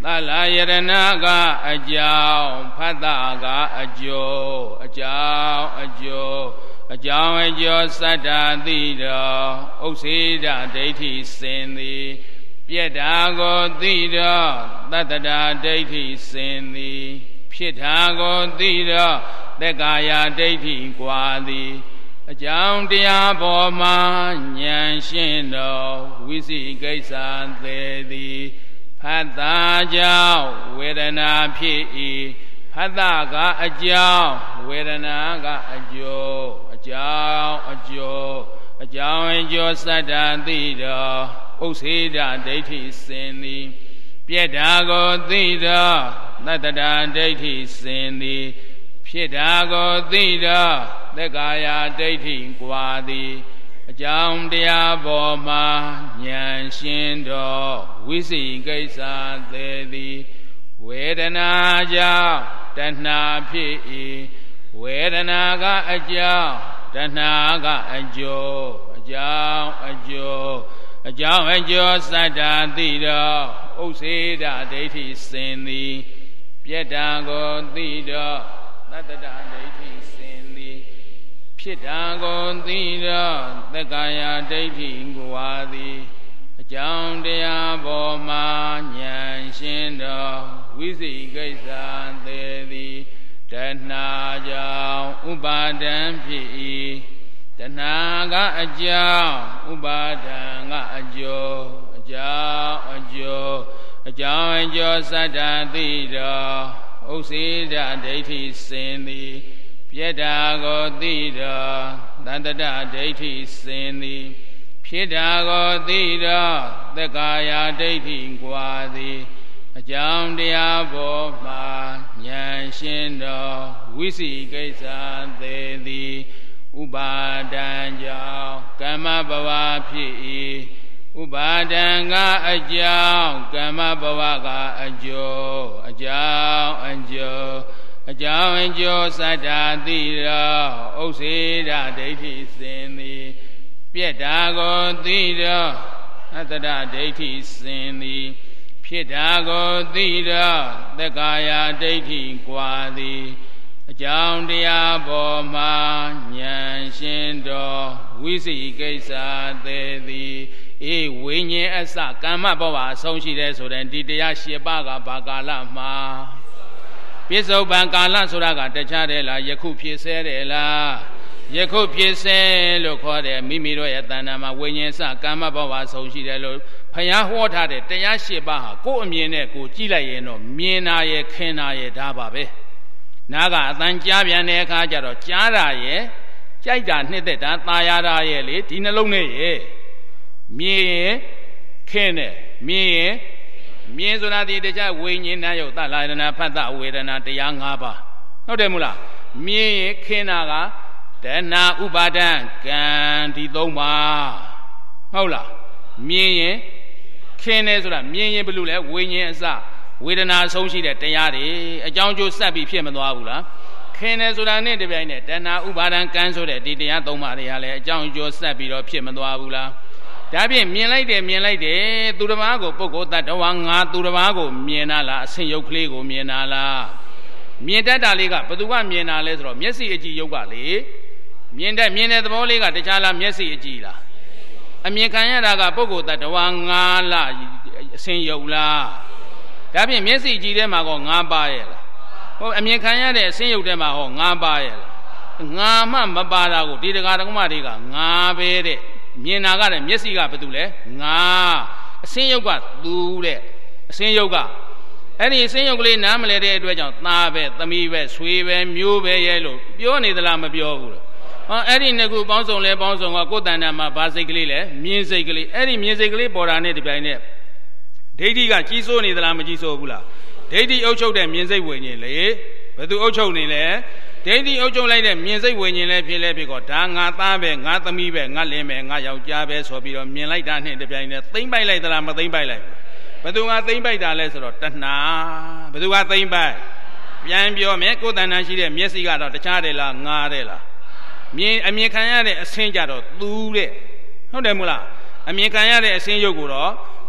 သလယရဏကအကြောင်းဖတ်တာကအကျိုးအကြောင်းအကျိုးအကြောင်းအကျိုးစတ္တသိတော်ဥစ္စေတဒိဋ္ဌိစင်သည်ပြက်တာကိုသိတော်တတ္တရာဒိဋ္ဌိစင်သည်ဖြစ်တာကိုသိတော်သက္ကာယဒိဋ္ဌိကွာသည်အကြောင်းတရားပေါ်မှာဉာဏ်ရှင်းတော်ဝိသိကိစ္စသေးသည်ဖတ်တာကြောင့်ဝေဒနာဖြစ်၏ဖတ်တာကအကြောင်းဝေဒနာကအကျိုးအကြောင်းအကျိုးအကြောင်းအကျိုးစတ္တသိတော်ဥစ္စေတဒိဋ္ဌိစင်သည်ပြက်တာကိုသိတော်တတ္တရာဒိဋ္ဌိစင်သည်ဖြစ်တာကိုသိတော်သက္ကာယဒိဋ္ဌိကွာသည်အကြောင်းတရားပေါ်မှာဉာဏ်ရှင်းတော်ဝိသိကိစ္စသေးသည်ဝေဒနာကြောင့်တဏှာဖြစ်၏ဝေဒနာကအကြောင်းတဏှာကအကျိုးအကြောင်းအကျိုးအကြောင်းအကျိုးစတ္တသိတော်ဥစ္စေတဒိဋ္ဌိစင်သည်ပြက်တာကိုသိတော်တတ္တရာဒိဋ္ဌိစင်သည်ဖြစ်တာကိုသိတော်သက္ကာယဒိဋ္ဌိကွာသည်အကြောင်းတရားပေါ်မှာဉာဏ်ရှင်းတော်ဝိသိကိစ္စသေးသည်တဏှာကြောင့်ဥပါဒံဖြစ်၏တဏှာကအကြောင်းဥပါဒံကအကျိုးအကြောင်းအကျိုးအကြောင်းအကျိုးစတ္တသိတော်ဥစ္စေတဒိဋ္ဌိစင်သည်ပြက်တာကိုသိတော်တတ္တရာဒိဋ္ဌိစင်သည်ဖြစ်တာကိုသိတော်သက္ကာယဒိဋ္ဌိကွာသည်အကြောင်းတရားပေါ်မှာဉာဏ်ရှင်းတော်ဝိသိကိစ္စသေးသည်ဥပါဒံကြောင့်ကမ္မဘဝဖြစ်၏ဥပါဒံကအကြောင်းကမ္မဘဝကအကျိုးအကြောင်းအကျိုးအကြောင်းအကျိုးစတ္တသိတော်ဥစ္စေတဒိဋ္ဌိစင်သည်ပြက်တာကိုသိတော်အတ္တရဒိဋ္ဌိစင်သည်ဖြစ်တာကိုသိတော်သက္ကာယဒိဋ္ဌိကွာသည်အကြောင်းတရားပေါ်မှာဉာဏ်ရှင်းတော်ဝိသိကိစ္စသေးသည်အေးဝိညာဉ်အစကမ္မဘဝအဆုံးရှိတဲ့ဆိုတဲ့ဒီတရား၈ပါးကဘာကာလမှာပြစ္ဆုတ်ပံကာလဆိုတာကတခြားတယ်လားယခုဖြစ်ဆဲတယ်လားယခုဖြစ်ဆဲလို့ခေါ်တယ်မိမိတို့ရဲ့တဏ္ဍာမှာဝိညာဉ်စကမ္မဘဝအဆုံးရှိတယ်လို့ဘုရားဟောထားတဲ့တရား၈ပါးဟာကိုယ်အမြင်နဲ့ကိုယ်ကြည့်လိုက်ရင်တော့မြင်တာရဲ့ခင်တာရဲ့ဒါပါပဲနားကအတန်ကြားပြန်တဲ့အခါကျတော့ကြားတာရဲ့ကြိုက်တာနှစ်သက်တာသာယာတာရဲ့လေဒီနှလုံးနဲ့ရဲ့မြင်ရင်ခင်တယ်မြင်ရင်မြင်ဆိုတာဒီတခြားဝိညာဉ်နဲ့ယုတ်သလာရဏဖတ်တဝေဒနာတရား၅ပါးဟုတ်တယ်မို့လားမြင်ရင်ခင်တာကတဏှာဥပါဒံကံဒီ၃ပါးဟုတ်လားမြင်ရင်ခင်တယ်ဆိုတာမြင်ရင်ဘယ်လိုလဲဝိညာဉ်အစဝေဒနာအဆုံးရှိတဲ့တရားတွေအကြောင်းကျိုးဆက်ပြီးဖြစ်မသွားဘူးလားခင်တယ်ဆိုတာနဲ့တပြိုင်နက်တဏှာဥပါဒံကံဆိုတဲ့ဒီတရား၃ပါးတွေကလည်းအကြောင်းကျိုးဆက်ပြီးတော့ဖြစ်မသွားဘူးလားဒါဖြင့်မြင်လိုက်တယ်သူတစ်ပါးကိုပုဂ္ဂိုလ်တ attva ငါသူတစ်ပါးကိုမြင်တာလားအဆင့်ရုပ်ကလေးကိုမြင်တာလားမြင်တတ်တာလေးကဘယ်သူကမြင်တာလဲဆိုတော့မျက်စိအကြည့်ရုပ်ကလေမြင်တဲ့သဘောလေးကတခြားလားမျက်စိအကြည့်လားအမြင်ခံရတာကပုဂ္ဂိုလ်တ attva ငါလားအဆင့်ရုပ်လားဒါဖြင့်မျက်စိကြည့်ထဲမှာကော၅ပါးရဲ့လားဟောအမြင်ခံရတဲ့အဆင့်ရုပ်ထဲမှာဟော၅ပါးရဲ့လားငါမှမပါတာကိုဒီတရားဓမ္မတွေကငါပဲတဲ့မြင်တာကလည်းမျက်စိကဘာတူလဲငါအစင်းရုပ်ကသူတဲ့အစင်းရုပ်ကအဲ့ဒီအစင်းရုပ်ကလေးနားမလဲတဲ့အတွက်ကြောင့်သားပဲသမီးပဲဆွေပဲမျိုးပဲရဲ့လို့ပြောနေသလားမပြောဘူးလားဟောအဲ့ဒီနှစ်ခုပေါင်းစုံလဲပေါင်းစုံကကိုယ်တဏ္ဍာမှာဘာစိတ်ကလေးလဲမြင်စိတ်ကလေးအဲ့ဒီမြင်စိတ်ကလေးပေါ်တာနဲ့ဒီပိုင်းနဲ့ဒိဋ္ဌိကကြီးစိုးနေသလားမကြီးစိုးဘူးလားဒိဋ္ဌိအုပ်ချုပ်တဲ့မြင်စိတ်ဝိညာဉ်လေဘယ်သူအုပ်ချုပ်နေလဲဒိဋ္ဌိအုပ်ချုပ်လိုက်တဲ့မြင်စိတ်ဝိညာဉ်လည်းဖြစ်လဲဖြစ်ကောဒါငါသားပဲငါသမီးပဲငါလင်းပဲငါယောက်ျားပဲဆိုပြီးတော့မြင်လိုက်တာနဲ့တပြိုင်တည်းသိမ့်ပိုက်လိုက်သလားမသိမ့်ပိုက်လိုက်ဘူးဘယ်သူကသိမ့်ပိုက်တာလဲဆိုတော့တဏှာဘယ်သူကသိမ့်ပိုက်ပြန်ပြောမယ်ကိုယ်တဏ္ဍာရှိတဲ့မျက်စိကတော့တခြားတယ်လားငါတယ်လားအမြင်ခံရတဲ့အဆင်းကြတော့သူတဲ့ဟုတ်တယ်မို့လားအမြင်ခံရတဲ့အဆင်းရုပ်ကိုတော့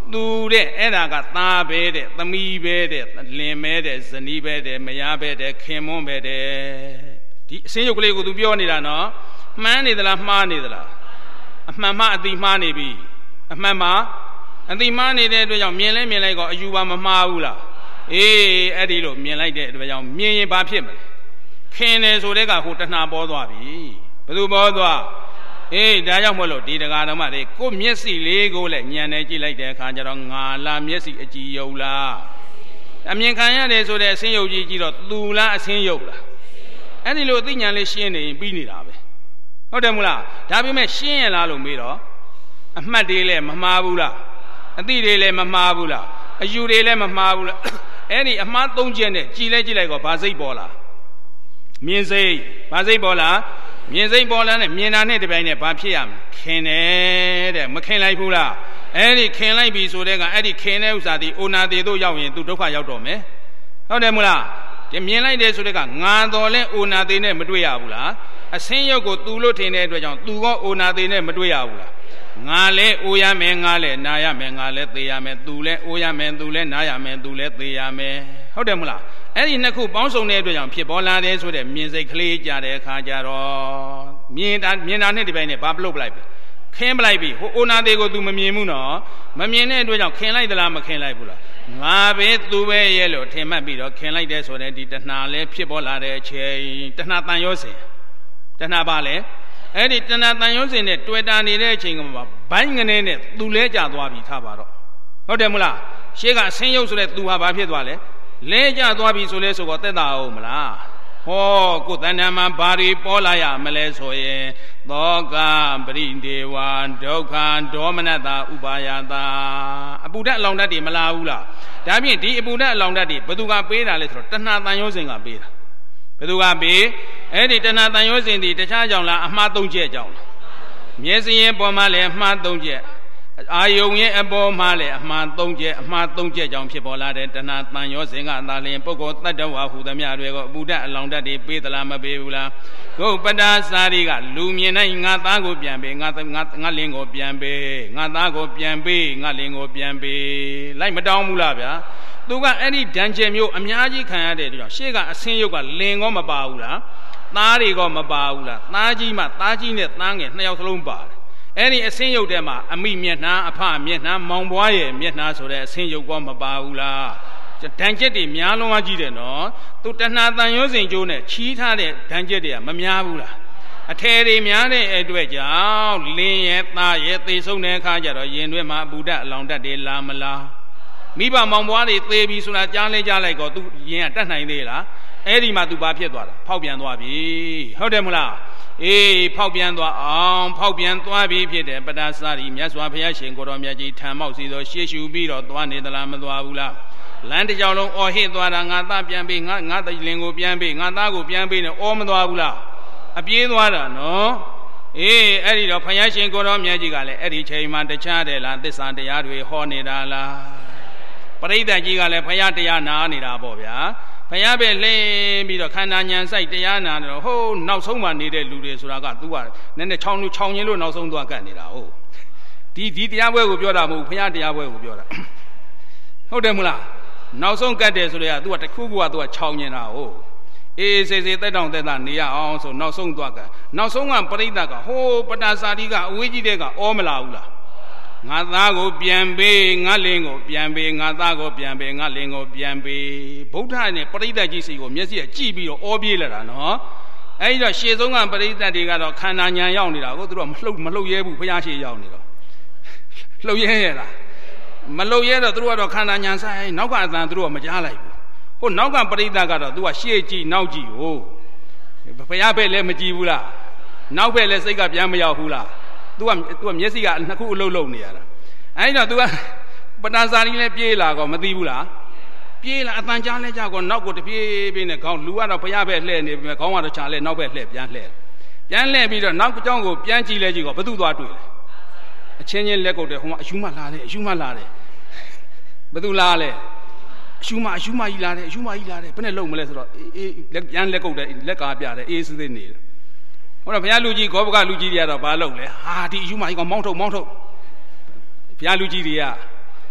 သူတဲ့အဲ့ဒါကသားပဲတဲ့သမီးပဲတဲ့လင်ပဲတဲ့ဇနီးပဲတဲ့မယားပဲတဲ့ခင်မွန်းပဲတဲ့ဒီအစင်းရုပ်ကလေးကိုသူပြောနေတာနော်မှန်းနေသလားမှားနေသလားအမှန်မှအတိမှားနေပြီအမှန်မှအတိမှားနေတဲ့အတွက်ကြောင့်မြင်လဲမြင်လိုက်တော့အယူပါမမှားဘူးလားအေးအဲ့ဒီလိုမြင်လိုက်တဲ့အတွက်ကြောင့်မြင်ရင်ဘာဖြစ်မလဲခင်တယ်ဆိုတဲ့ကဟိုတဏှာပေါ်သွားပြီဘယ်သူပေါ်သွားအေးဒါကြောင့်မို့လို့ဒီတရားတော်မှတွေကိုမျက်စိလေးကိုလည်းညံနေကြည့်လိုက်တဲ့အခါကျတော့ငါလားမျက်စိအကြည်ယုံလားအမြင်ခံရတယ်ဆိုတဲ့အစင်းယုံကြည့်တော့သူလားအစင်းယုံလားအဲ့ဒီလိုအသိဉာဏ်လေးရှင်းနေရင်ပြီးနေတာပဲဟုတ်တယ်မလားဒါပေမဲ့ရှင်းရလားလို့မေးတော့အမှတ်တွေလည်းမမှားဘူးလားအသိတွေလည်းမမှားဘူးလားအယူတွေလည်းမမှားဘူးလားအဲ့ဒီအမှား၃ချက်နဲ့ကြည်လိုက်တော့ဘာစိတ်ပေါ်လားမြင်စိတ်ဘာစိတ်ပေါ်လားမြင်စိတ်ပေါ်လာနဲ့မြင်တာနဲ့တပြိုင်နဲ့ဘာဖြစ်ရမလဲခင်တယ်တဲ့မခင်လိုက်ဘူးလားအဲ့ဒီခင်လိုက်ပြီဆိုတဲ့ကအဲ့ဒီခင်တဲ့ဥစ္စာဒီအိုနာသေးတို့ရောက်ရင်သူဒုက္ခရောက်တော့မယ်ဟုတ်တယ်မလားဒီမြင်လိုက်တယ်ဆိုတဲ့ကငါတော်လဲအိုနာသေးနဲ့မတွေ့ရဘူးလားအစင်းရုပ်ကိုသူလို့ထင်တဲ့အတွက်ကြောင့်သူကအိုနာသေးနဲ့မတွေ့ရဘူးလားငါလဲအိုရမယ်ငါလဲနာရမယ်ငါလဲသေရမယ်သူလဲအိုရမယ်သူလဲနာရမယ်သူလဲသေရမယ်ဟုတ်တယ်မလားအဲ့ဒီနှစ်ခုပေါင်းစုံတဲ့အတွက်ကြောင့်ဖြစ်ပေါ်လာတယ်ဆိုတဲ့မြင်စိတ်ကလေးကြတဲ့အခါကျတော့မြင်တာနဲ့ဒီပိုင်းနဲ့ဘာပလုတ်ပလိုက်ပြီခင်းပလိုက်ပြီဟိုအိုနာသေးကို तू မမြင်ဘူးနော်မမြင်တဲ့အတွက်ကြောင့်ခင်းလိုက်သလားမခင်းလိုက်ဘူးလားငါပဲသူပဲရဲ့လို့ထင်မှတ်ပြီးတော့ခင်းလိုက်တဲ့ဆိုတဲ့ဒီတဏှာလဲဖြစ်ပေါ်လာတဲ့အချိန်တဏှာတန်ရောစဉ်တဏှာပါလဲအဲ့ဒီတဏှာတန်ရုံးစင်နဲ့တွေ့တာနေတဲ့အချိန်ကမှဘိုင်းငနေနဲ့သူလဲကြသွားပြီထားပါတော့ဟုတ်တယ်မလားရှေးကဆင်းရုပ်ဆိုတဲ့သူဟာဘာဖြစ်သွားလဲလဲကြသွားပြီဆိုလဲဆိုတော့သက်သာအောင်မလားဟောကိုယ်တဏ္ဍာမှာဘာတွေပေါ်လာရမလဲဆိုရင်သောကပရိဒေဝဒုက္ခဒေါမနတာဥပါယတာအပူဓာတ်အလောင်ဓာတ်တွေမလာဘူးလားဒါဖြင့်ဒီအပူဓာတ်အလောင်ဓာတ်တွေဘယ်သူကပေးတာလဲဆိုတော့တဏှာတန်ရုံးစင်ကပေးတာဘယ်သူကပေးအဲ့ဒီတဏှာတန်ရုံးစင်ဒီတခြားကြောင့်လားအမှား၃ချက်ကြောင့်လားမျက်စိရဲ့ပေါ်မှာလည်းအမှား၃ချက်အာယုံရဲ့အပေါ်မှာလည်းအမှား၃ချက်အမှား၃ချက်ကြောင့်ဖြစ်ပေါ်လာတဲ့တဏှာတန်ရောစင်ကသာလျှင်ပုဂ္ဂိုလ်တတ္တဝါဟူသမျှတွေကိုအပူဓာတ်အလောင်ဓာတ်တွေပေးသလားမပေးဘူးလားကိုယ်ပတ္တာစာရီကလူမြင်နိုင်ငါသားကိုပြန်ပေးငါလင်းကိုပြန်ပေးငါသားကိုပြန်ပေးငါလင်းကိုပြန်ပေးလိုက်မတောင်းဘူးလားဗျာသူကအဲ့ဒီဒဏ်ချက်မျိုးအများကြီးခံရတဲ့အတွက်ရှေ့ကအဆင်းရုပ်ကလင်ကောမပါဘူးလားသားတွေကောမပါဘူးလားသားကြီးမှသားကြီးနဲ့သားငယ်နှစ်ယောက်စလုံးပါတယ်အဲ့ဒီအဆင်းရုပ်ထဲမှာအမိမျက်နှာအဖမျက်နှာမောင်ပွားရဲ့မျက်နှာဆိုတဲ့အဆင်းရုပ်ကောမပါဘူးလားဒဏ်ချက်တွေများလုံးအားကြီးတယ်နော်သူတဏှာတန်ရုံးစင်ကျိုးနဲ့ချီးထားတဲ့ဒဏ်ချက်တွေကမများဘူးလားအထယ်တွေများတဲ့အတွက်ကြောင့်လင်းရဲ့သားရဲ့သေဆုံးတဲ့အခါကျတော့ရင်တွင်းမှာအပူဓာတ်အလောင်ဓာတ်တွေလာမလားမိဘမောင်ပွားတွေသေပြီဆိုတာကြားလဲကြားလိုက်တော့သူရင်ကတတ်နိုင်သေးလားအဲ့ဒီမှာသူဘာဖြစ်သွားတာဖောက်ပြန်သွားပြီဟုတ်တယ်မလားအေးဖောက်ပြန်သွားအောင်ဖောက်ပြန်သွားပြီဖြစ်တယ်ပတ္တစာရီမြတ်စွာဘုရားရှင်ကိုတော်မြတ်ကြီးထံမောက်စီသောရှေ့ရှုပြီးတော့သွားနေသလားမသွားဘူးလားလမ်းတစ်ကြောင်လုံးအော်ဟစ်သွားတာငါသားပြန်ပေးငါလင်ကိုပြန်ပေးငါသားကိုပြန်ပေးနဲ့အော်မသွားဘူးလားအပြေးသွားတာနော်အေးအဲ့ဒီတော့ဘုရားရှင်ကိုတော်မြတ်ကြီးကလည်းအဲ့ဒီချိန်မှာတခြားတယ်လားသစ္စာတရားတွေဟောနေတာလားပရိသတ်ကြီးကလည်းဘုရားတရားနာနေတာပေါ့ဗျာဘုရားပဲလှည့်ပြီးတော့ခန္ဓာဉာဏ်စိုက်တရားနာတော့ဟိုးနောက်ဆုံးမှနေတဲ့လူတွေဆိုတာက तू ကနည်းနည်းချောင်းရင်းလို့နောက်ဆုံးသွားကတ်နေတာဟုတ်ဒီတရားပွဲကိုပြောတာမဟုတ်ဘူးဘုရားတရားပွဲကိုပြောတာဟုတ်တယ်မလားနောက်ဆုံးကတ်တယ်ဆိုတော့ तू ကတခုခုက तू ကချောင်းနေတာဟုတ်အေးစေတက်တောင်တက်တာနေရအောင်ဆိုနောက်ဆုံးသွားကတ်နောက်ဆုံးကပရိသတ်ကဟိုးပတ္တစာတိကအဝေးကြီးတဲ့ကအောမလာဘူးလားငါသားကိုပြန်ပေးငါလင်းကိုပြန်ပေးငါသားကိုပြန်ပေးငါလင်းကိုပြန်ပေးဗုဒ္ဓနဲ့ပရိသတ်ကြီးစီကိုမျက်စိကကြည့်ပြီးတော့အောပြေးလာတာနော်အဲဒီတော့ရှေ့ဆုံးကပရိသတ်တွေကတော့ခန္ဓာဉာဏ်ရောက်နေတာကိုသူတို့မလှုပ်ရဲဘူးဘုရားရှေ့ရောက်နေတော့လှုပ်ရဲရလားမလှုပ်ရဲတော့သူတို့ကတော့ခန္ဓာဉာဏ်ဆိုင်နောက်ကအတန်သူတို့ကမကြားလိုက်ဘူးဟိုနောက်ကပရိသတ်ကတော့သူကရှေ့ကြည့်နောက်ကြည့်ဟိုဘုရားဘက်လည်းမကြည့်ဘူးလားနောက်ဘက်လည်းစိတ်ကပြန်မရောက်ဘူးလားသူကမျက်စိကနှစ်ခုအလုံးလုံးနေရတာအဲဒီတော့ तू ကပတ္တစာရီလည်းပြေးလာကောမသိဘူးလားပြေးလာအတန်ကြားလဲကြကောနောက်ကိုတပြေးပြေးနဲ့ခေါင်းလူကတော့ဘုရားပဲလှဲ့နေပြီခေါင်းကတော့ခြာလဲနောက်ပဲလှဲ့ပြန်လှဲ့ပြီးတော့နောက်ကြောင်းကိုပြန်ကြည့်လဲကြည့်ကောဘသူသွားတွေ့လဲအချင်းချင်းလက်ကုပ်တယ်ဟိုမှာအယူမလာတယ်ဘသူလာလဲအယူမကြီးလာတယ်ဘယ်နဲ့လုံမလဲဆိုတော့အေးပြန်လက်ကုပ်တယ်လက်ကားပြတယ်အေးစစ်စစ်နေတယ်ဟိုတော့ဘုရားလူကြီးဂောဘကလူကြီးတွေကတော့ဘာလုပ်လဲဟာဒီအယူမကြီးကမောင်းထုတ်ဘုရားလူကြီးတွေက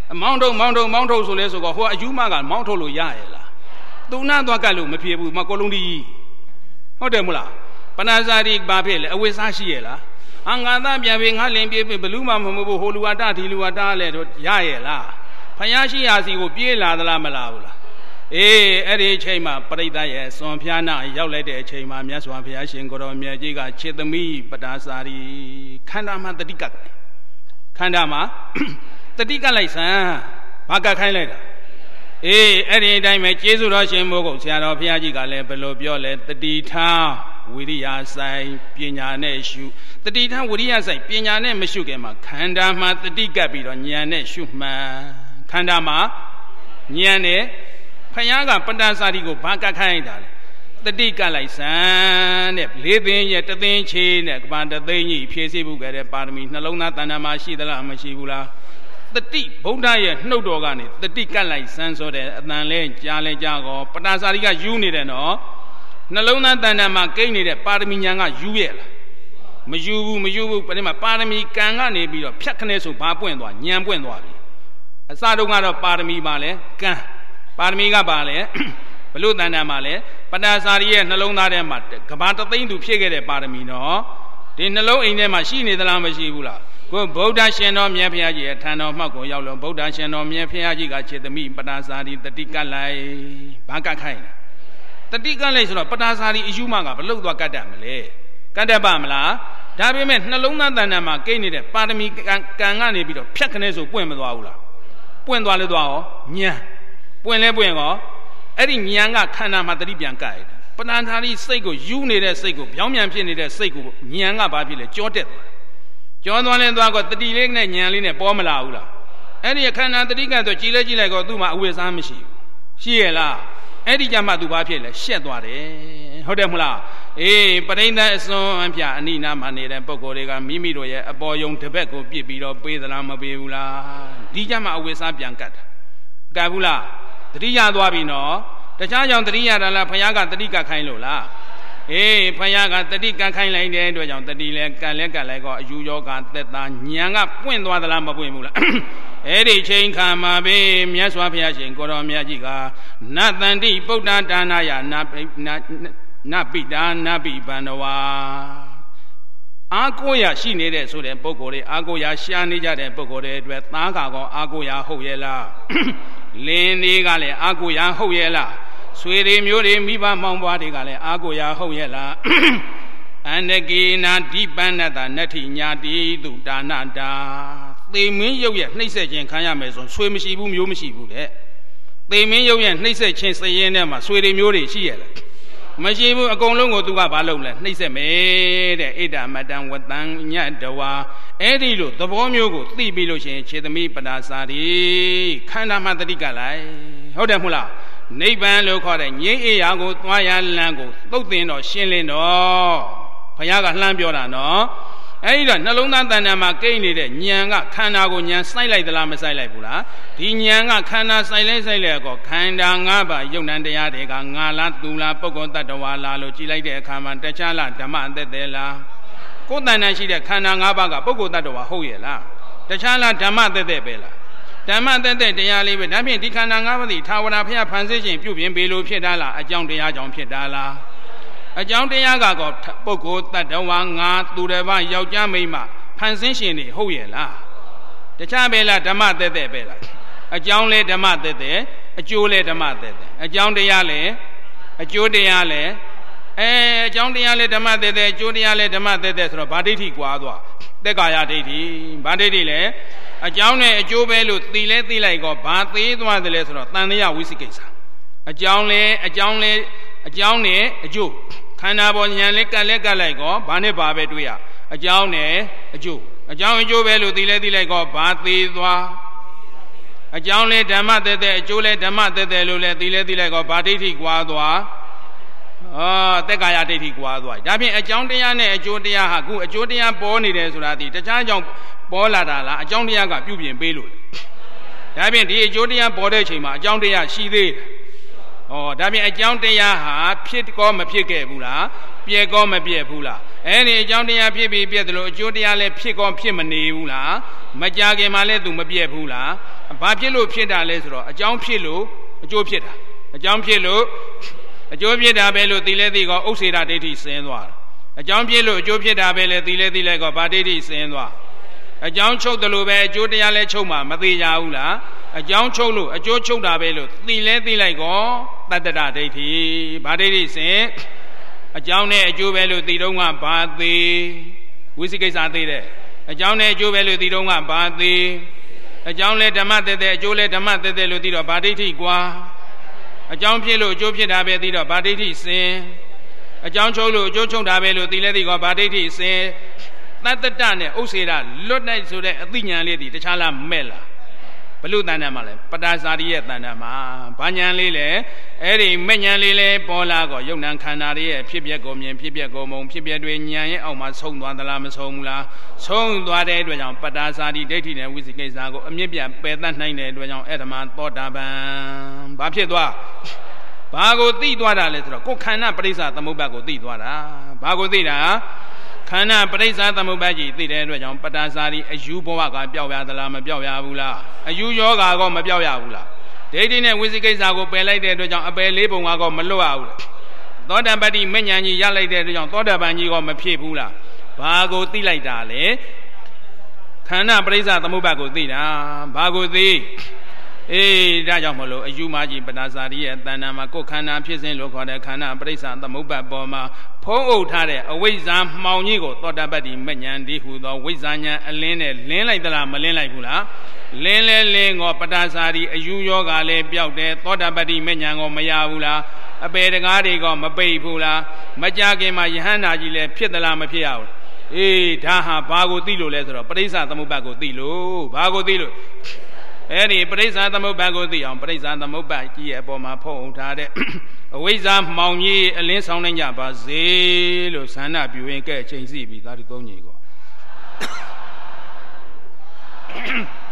မောင်းထုတ်ဆိုလဲဆိုတော့ဟိုအယူမကမောင်းထုတ်လို့ရရဲ့လားသူနာသွားကတ်လို့မဖြစ်ဘူးမကောလုံးဒီဟုတ်တယ်မလားပဏာဇာတိဘာဖြစ်လဲအဝိစားရှိရဲ့လားအငါသားပြန်ပြီးငါလင်ပြေးဘလူးမှမဟုတ်ဘူးဟိုလူဝါဒဒီလူဝါဒလဲတော့ရရဲ့လားဖယားရှိရာစီကိုပြေးလာသလားမလာဘူးလားအေးအဲ့ဒီအချိန်မှာပရိသတ်ရဲ့စွန်ဖျားနာရောက်လိုက်တဲ့အချိန်မှာမြတ်စွာဘုရားရှင်ကိုတော်မြတ်ကြီးကခြေသမီးပတာစာရီခန္ဓာမှာတတိကခန္ဓာမှာတတိကလိုက်စမ်းဘာကခိုင်းလိုက်တာအေးအဲ့ဒီအတိုင်းပဲကျေးဇူးတော်ရှင်မိုးကုတ်ဆရာတော်ဘုရားကြီးကလည်းဘယ်လိုပြောလဲတတိထားဝိရိယဆိုင်ပညာနဲ့ရှုတတိထားဝိရိယဆိုင်ပညာနဲ့မရှုခင်မှာခန္ဓာမှာတတိကပ်ပြီးတော့ဉာဏ်နဲ့ရှုမှန်ခန္ဓာမှာဉာဏ်နဲ့ဖယားကပတ္တစာတိကိုဘာကတ်ခိုင်းတာလဲတတိကလိုက်စမ်းတဲ့လေးသိန်းရဲ့တသိန်းချေနဲ့ကပန်တသိန်းကြီးဖြည့်ဆည်းမှုကြတဲ့ပါရမီနှလုံးသားတဏ္ဍာမှာရှိသလားမရှိဘူးလားတတိဗုဒ္ဓရဲ့နှုတ်တော်ကနေတတိကတ်လိုက်စမ်းဆိုတဲ့အတန်လဲကြားလဲကြားကောပတ္တစာတိကယူနေတယ်နော်နှလုံးသားတဏ္ဍာမှာကိန်းနေတဲ့ပါရမီဉာဏ်ကယူရဲ့လားမယူဘူးပြိမှာပါရမီကံကနေပြီးတော့ဖြတ်ခနဲ့ဆိုဘာပွင့်သွားဉာဏ်ပွင့်သွားပြီအစတုန်းကတော့ပါရမီပါလဲကံပါရမီကပါလဲဘလို့တဏ္ဍာမှာလဲပတ္တစာရီရဲ့နှလုံးသားထဲမှာကဘာတသိန်းသူဖြစ်ခဲ့တဲ့ပါရမီနော်ဒီနှလုံးအိမ်ထဲမှာရှိနေသလားမရှိဘူးလားကိုဗုဒ္ဓရှင်တော်မြတ်ဖျားကြီးရဲ့ထံတော်မှောက်ကိုရောက်လို့ဗုဒ္ဓရှင်တော်မြတ်ဖျားကြီးကခြေသမီးပတ္တစာရီတတိကတ်လိုက်ဘာကတ်ခိုင်းလဲတတိကတ်လိုက်ဆိုတော့ပတ္တစာရီအယူမကဘလို့သွားကတ်တတ်မလဲကတ်တတ်ပါမလားဒါပေမဲ့နှလုံးသားတဏ္ဍာမှာကိန်းနေတဲ့ပါရမီကံကနေပြီးတော့ဖြတ်ခနဲ့ဆိုပွင့်မသွားဘူးလားပွင့်သွားလဲသွားရောဉာဏ်ပွင့်လဲပွင့်ရောအဲ့ဒီဉာဏ်ကခန္ဓာမှာတတိပြန်ကတ်ရတယ်ပဏ္ဍာရီစိတ်ကိုယူနေတဲ့စိတ်ကိုပြောင်းပြန်ဖြစ်နေတဲ့စိတ်ကိုဉာဏ်ကဘာဖြစ်လဲကြောတက်သွားကြောသွားလဲသွားတော့တတိလေးနဲ့ဉာဏ်လေးနဲ့ပေါ်မလာဘူးလားအဲ့ဒီခန္ဓာတတိကဆိုကြည်လိုက်တော့သူ့မှာအဝိဇ္ဇာမရှိဘူးရှိရဲ့လားအဲ့ဒီကြမှာသူဘာဖြစ်လဲရှက်သွားတယ်ဟုတ်တယ်မလားအေးပရိသတ်အစွန်းအပြအနိနာမှာနေတဲ့ပုဂ္ဂိုလ်တွေကမိမိတို့ရဲ့အပေါ်ယုံတစ်ဘက်ကိုပြစ်ပြီးတော့ပေးသလားမပေးဘူးလားဒီကြမှာအဝိဇ္ဇာပြန်ကတ်တာကတ်ဘူးလားတတိယသွားပြီနော်တခြားကြောင့်တတိယတာလားဘုရားကတတိကခိုင်းလို့လားအေးဘုရားကတတိကခိုင်းလိုက်တဲ့အတွက်ကြောင့်တတိလဲကတ်လိုက်ကောအယူယောဂသက်သာဉာဏ်ကပွင့်သွားသလားမပွင့်ဘူးလားအဲ့ဒီချိန်ခါမှာပဲမြတ်စွာဘုရားရှင်ကိုတော်မြတ်ကြီးကနတန္တိပုဒ္ဒဒါနယနပိတာနပိပန္နဝါအာကိုရရှိနေတဲ့ဆိုတဲ့ပုဂ္ဂိုလ်တွေအာကိုရရှားနေကြတဲ့ပုဂ္ဂိုလ်တွေအတွက်သားကကောအာကိုရဟုတ်ရဲ့လားလင်းတွေကလည်းအာကိုရဟုတ်ရဲ့လားဆွေတွေမျိုးတွေမိဘမောင်ဘွားတွေကလည်းအာကိုရဟုတ်ရဲ့လားအန္တကေနာဓိပန္နတနတ္ထိညာတိတုဒါနတာသေမင်းရုပ်ရဲ့နှိမ့်ဆက်ခြင်းခံရမယ်ဆိုဆွေမရှိဘူးမျိုးမရှိဘူးတဲ့သေမင်းရုပ်ရဲ့နှိမ့်ဆက်ခြင်းစရင်ထဲမှာဆွေတွေမျိုးတွေရှိရဲ့လားမရှိဘူးအကုန်လုံးကိုသူကဘာလုပ်လဲနှိမ့်ဆက်မယ်တဲ့ဣဒ္ဓမတံဝတံညတဝါအဲ့ဒီလိုသဘောမျိုးကိုသိပြီးလို့ရှိရင်ခြေသမီးပဒါစာရီခန္ဓာမှာတတိကလိုက်ဟုတ်တယ်မဟုတ်လားနိဗ္ဗာန်လို့ခေါ်တဲ့ငြိမ်းအေးရာကိုသွားရလမ်းကိုသုတ်သင်တော်ရှင်းလင်းတော်ဘုရားကလှမ်းပြောတာနော်အဲ့ဒီတော့နှလုံးသားတဏ္ဍာမှာကိန်းနေတဲ့ဉာဏ်ကခန္ဓာကိုဉာဏ်စိုက်လိုက်သလားမစိုက်လိုက်ဘူးလားဒီဉာဏ်ကခန္ဓာစိုက်လဲကောခန္ဓာ၅ပါးယုတ်နံတရားတွေကငါလားသူလားပုဂ္ဂိုလ်တ attva လားလို့ကြည်လိုက်တဲ့အခါမှာတခြားလားဓမ္မအသက်သေးလားကိုယ်တဏ္ဍာရှိတဲ့ခန္ဓာ၅ပါးကပုဂ္ဂိုလ်တ attva ဟုတ်ရဲ့လားတခြားလားဓမ္မအသက်သေးပဲလားဓမ္မအသက်သေးတရားလေးပဲဒါဖြင့်ဒီခန္ဓာ၅ပါးသည်သာဝရဘုရားဖန်ဆင်းခြင်းပြုပြင်ပေလို့ဖြစ်တာလားအကြောင်းတရားကြောင့်ဖြစ်တာလားအကြောင်းတရားကောပုဂ္ဂိုလ်တ attva ငါသူတစ်ပါးယောက်ျားမိန်းမဖန်ဆင်းရှင်တွေဟုတ်ရဲ့လားတခြားပဲလားဓမ္မသက်သက်ပဲလားအကြောင်းလဲဓမ္မသက်သက်အကျိုးလဲဓမ္မသက်သက်အကြောင်းတရားလဲအကျိုးတရားလဲအကြောင်းတရားလဲဓမ္မသက်သက်အကျိုးတရားလဲဓမ္မသက်သက်ဆိုတော့ဗာဒိဋ္ဌိကွာသွားသက်ကာယဒိဋ္ဌိဗာဒိဋ္ဌိလဲအကြောင်းနဲ့အကျိုးပဲလို့သိလဲသိလိုက်ကောဘာသေးသွားတယ်လဲဆိုတော့တန်တရားဝိသိကိစ္စအကြောင်းနဲ့အကျိုးခန္ဓာပေါ်ဉာဏ်လေးကတ်လိုက်ကောဘာနဲ့ဘာပဲတွေ့ရအကြောင်းနဲ့အကျိုးပဲလို့သိလဲသိလိုက်ကောဘာသေးသွားအကြောင်းလဲဓမ္မသက်သက်အကျိုးလဲဓမ္မသက်သက်လို့လဲသိလဲသိလိုက်ကောဘာဒိဋ္ဌိကွာသွားသက်ကာယဒိဋ္ဌိကွာသွားဒါဖြင့်အကြောင်းတရားနဲ့အကျိုးတရားဟာခုအကျိုးတရားပေါ်နေတယ်ဆိုတာဒီတခြားကြောင့်ပေါ်လာတာလားအကြောင်းတရားကပြုပြင်ပေးလို့ဒါဖြင့်ဒီအကျိုးတရားပေါ်တဲ့အချိန်မှာအကြောင်းတရားရှိသေးတယ်ဒါဖြင့်အကြောင်းတရားဟာဖြစ်ကောမဖြစ်ခဲ့ဘူးလားပြေကောမပြေဘူးလားအဲ့ဒီအကြောင်းတရားဖြစ်ပြီးပြည့်တယ်လို့အကျိုးတရားလည်းဖြစ်ကောဖြစ်မနေဘူးလားမကြခင်မှာလည်းသူမပြည့်ဘူးလားဘာဖြစ်လို့ဖြစ်တာလဲဆိုတော့အကြောင်းဖြစ်လို့အကျိုးဖြစ်တာအကြောင်းဖြစ်လို့အကျိုးဖြစ်တာပဲလို့သိလဲသိကောဥစ္စေတဒိဋ္ဌိဆင်းသွားတာအကြောင်းဖြစ်လို့အကျိုးဖြစ်တာပဲလေသိလဲသိလဲကောဗာဒိဋ္ဌိဆင်းသွားအကြောင်းချုပ်တယ်လို့ပဲအကျိုးတရားလည်းချုပ်မှာမသိကြဘူးလားအကြောင်းချုပ်လို့အကျိုးချုပ်တာပဲလို့သိလဲသိလိုက်ကောတတ္တရဒိဋ္ဌိဗာဒိဋ္ဌိဆင်းအကြောင်းနဲ့အကျိုးပဲလို့သိတော့ကဘာသေးဝိသိကိစ္စသေးတယ်အကြောင်းနဲ့အကျိုးပဲလို့သိတော့ကဘာသေးအကြောင်းလဲဓမ္မတည်းတည်းအကျိုးလဲဓမ္မတည်းတည်းလို့သိတော့ဗာဒိဋ္ဌိကွာအကြောင်းဖြစ်လို့အကျိုးဖြစ်တာပဲသိတော့ဗာဒိဋ္ဌိဆင်းအကြောင်းချုပ်လို့အကျိုးချုပ်တာပဲလို့သိလဲသိကောဗာဒိဋ္ဌိဆင်းတတ္တတနဲ့ဥစ္စေရလွတ်နိုင်ဆိုတဲ့အသိဉာဏ်လေးဒီတခြားလားမဲ့လားဘလို့တဏ္ဍာမှာလဲပတာစာရိရဲ့တဏ္ဍာမှာဘာဉာဏ်လေးလဲအဲ့ဒီမဲ့ဉာဏ်လေးလဲပေါ်လာကောယုံ nant ခန္ဓာတွေရဲ့ဖြစ်ပျက်ကိုမြင်ဖြစ်ပျက်ကိုမုံဖြစ်ပျက်တွေဉာဏ်ရဲ့အောက်မှာဆုံးသွားသလားမဆုံးဘူးလားဆုံးသွားတဲ့အတွက်ကြောင့်ပတာစာရိဒိဋ္ဌိနဲ့ဝိသိကိစ္စကိုအမြင့်ပြပယ်တတ်နိုင်တဲ့အတွက်ကြောင့်အဲ့ဓမ္မသောတာပန်ဘာဖြစ်သွားဘာကိုသိသွားတာလဲဆိုတော့ကိုယ်ခန္ဓာပရိစ္ဆာသမုပ္ပါဒ်ကိုသိသွားတာဘာကိုသိတာခန္ဓာပရိစ္ဆာသမုပ္ပါဒ်ကြီးသိတဲ့အတွက်ကြောင့်ပတာစာရိအယူဘဝကပျောက်ရသလားမပျောက်ရဘူးလားအယူယောဂါကောမပျောက်ရဘူးလားဒိဋ္ဌိနဲ့ဝိသိကိစ္စကိုပယ်လိုက်တဲ့အတွက်ကြောင့်အပယ်လေးပုံကောမလွတ်ရဘူးလားသောတာပတ္တိမဉ္ဇဉ်ကြီးရလိုက်တဲ့အတွက်ကြောင့်သောတာပန်ကြီးကောမဖြစ်ဘူးလားဘာကိုသိလိုက်တာလဲခန္ဓာပရိစ္ဆာသမုပ္ပါဒ်ကိုသိတာဘာကိုသိအေးဒါကြောင့်မလို့အယူမကြီးပတာစာရိရဲ့တဏ္ဍာမှာကိုယ်ခန္ဓာဖြစ်စဉ်လို့ခေါ်တဲ့ခန္ဓာပရိစ္ဆာသမုပ္ပါဒ်ပေါ်မှာဖုံးအုပ်ထားတဲ့အဝိဇ္ဇာမှောင်ကြီးကိုသောတာပတ္တိမဉ္ဇဉ်ဒီဟူသောဝိဇ္ဇာဉာဏ်အလင်းနဲ့လင်းလိုက်သလားမလင်းလိုက်ဘူးလားလင်းလဲလင်းကိုပတာစာရိအယူယောဂါလည်းပျောက်တယ်သောတာပတ္တိမဉ္ဇဉ်ကိုမရဘူးလားအပေတကားတွေကမပိတ်ဘူးလားမကြခင်မှာယဟန္တာကြီးလည်းဖြစ်သလားမဖြစ်ရဘူးအေးဒါဟာဘာကိုသိလို့လဲဆိုတော့ပရိစ္ဆာသမုပ္ပါဒ်ကိုသိလို့ဘာကိုသိလို့အဲ့ဒီပရိစ္ဆာသမုပ္ပါဒ်ကိုသိအောင်ပရိစ္ဆာသမုပ္ပါဒ်ကြီးရဲ့အပေါ်မှာဖုံးထားတဲ့အဝိဇ္ဇာမှောင်ကြီးအလင်းဆောင်နိုင်ကြပါစေလို့ဆန္ဒပြုရင်ကဲအချိန်စီပြီသာဓုသုံးညီကို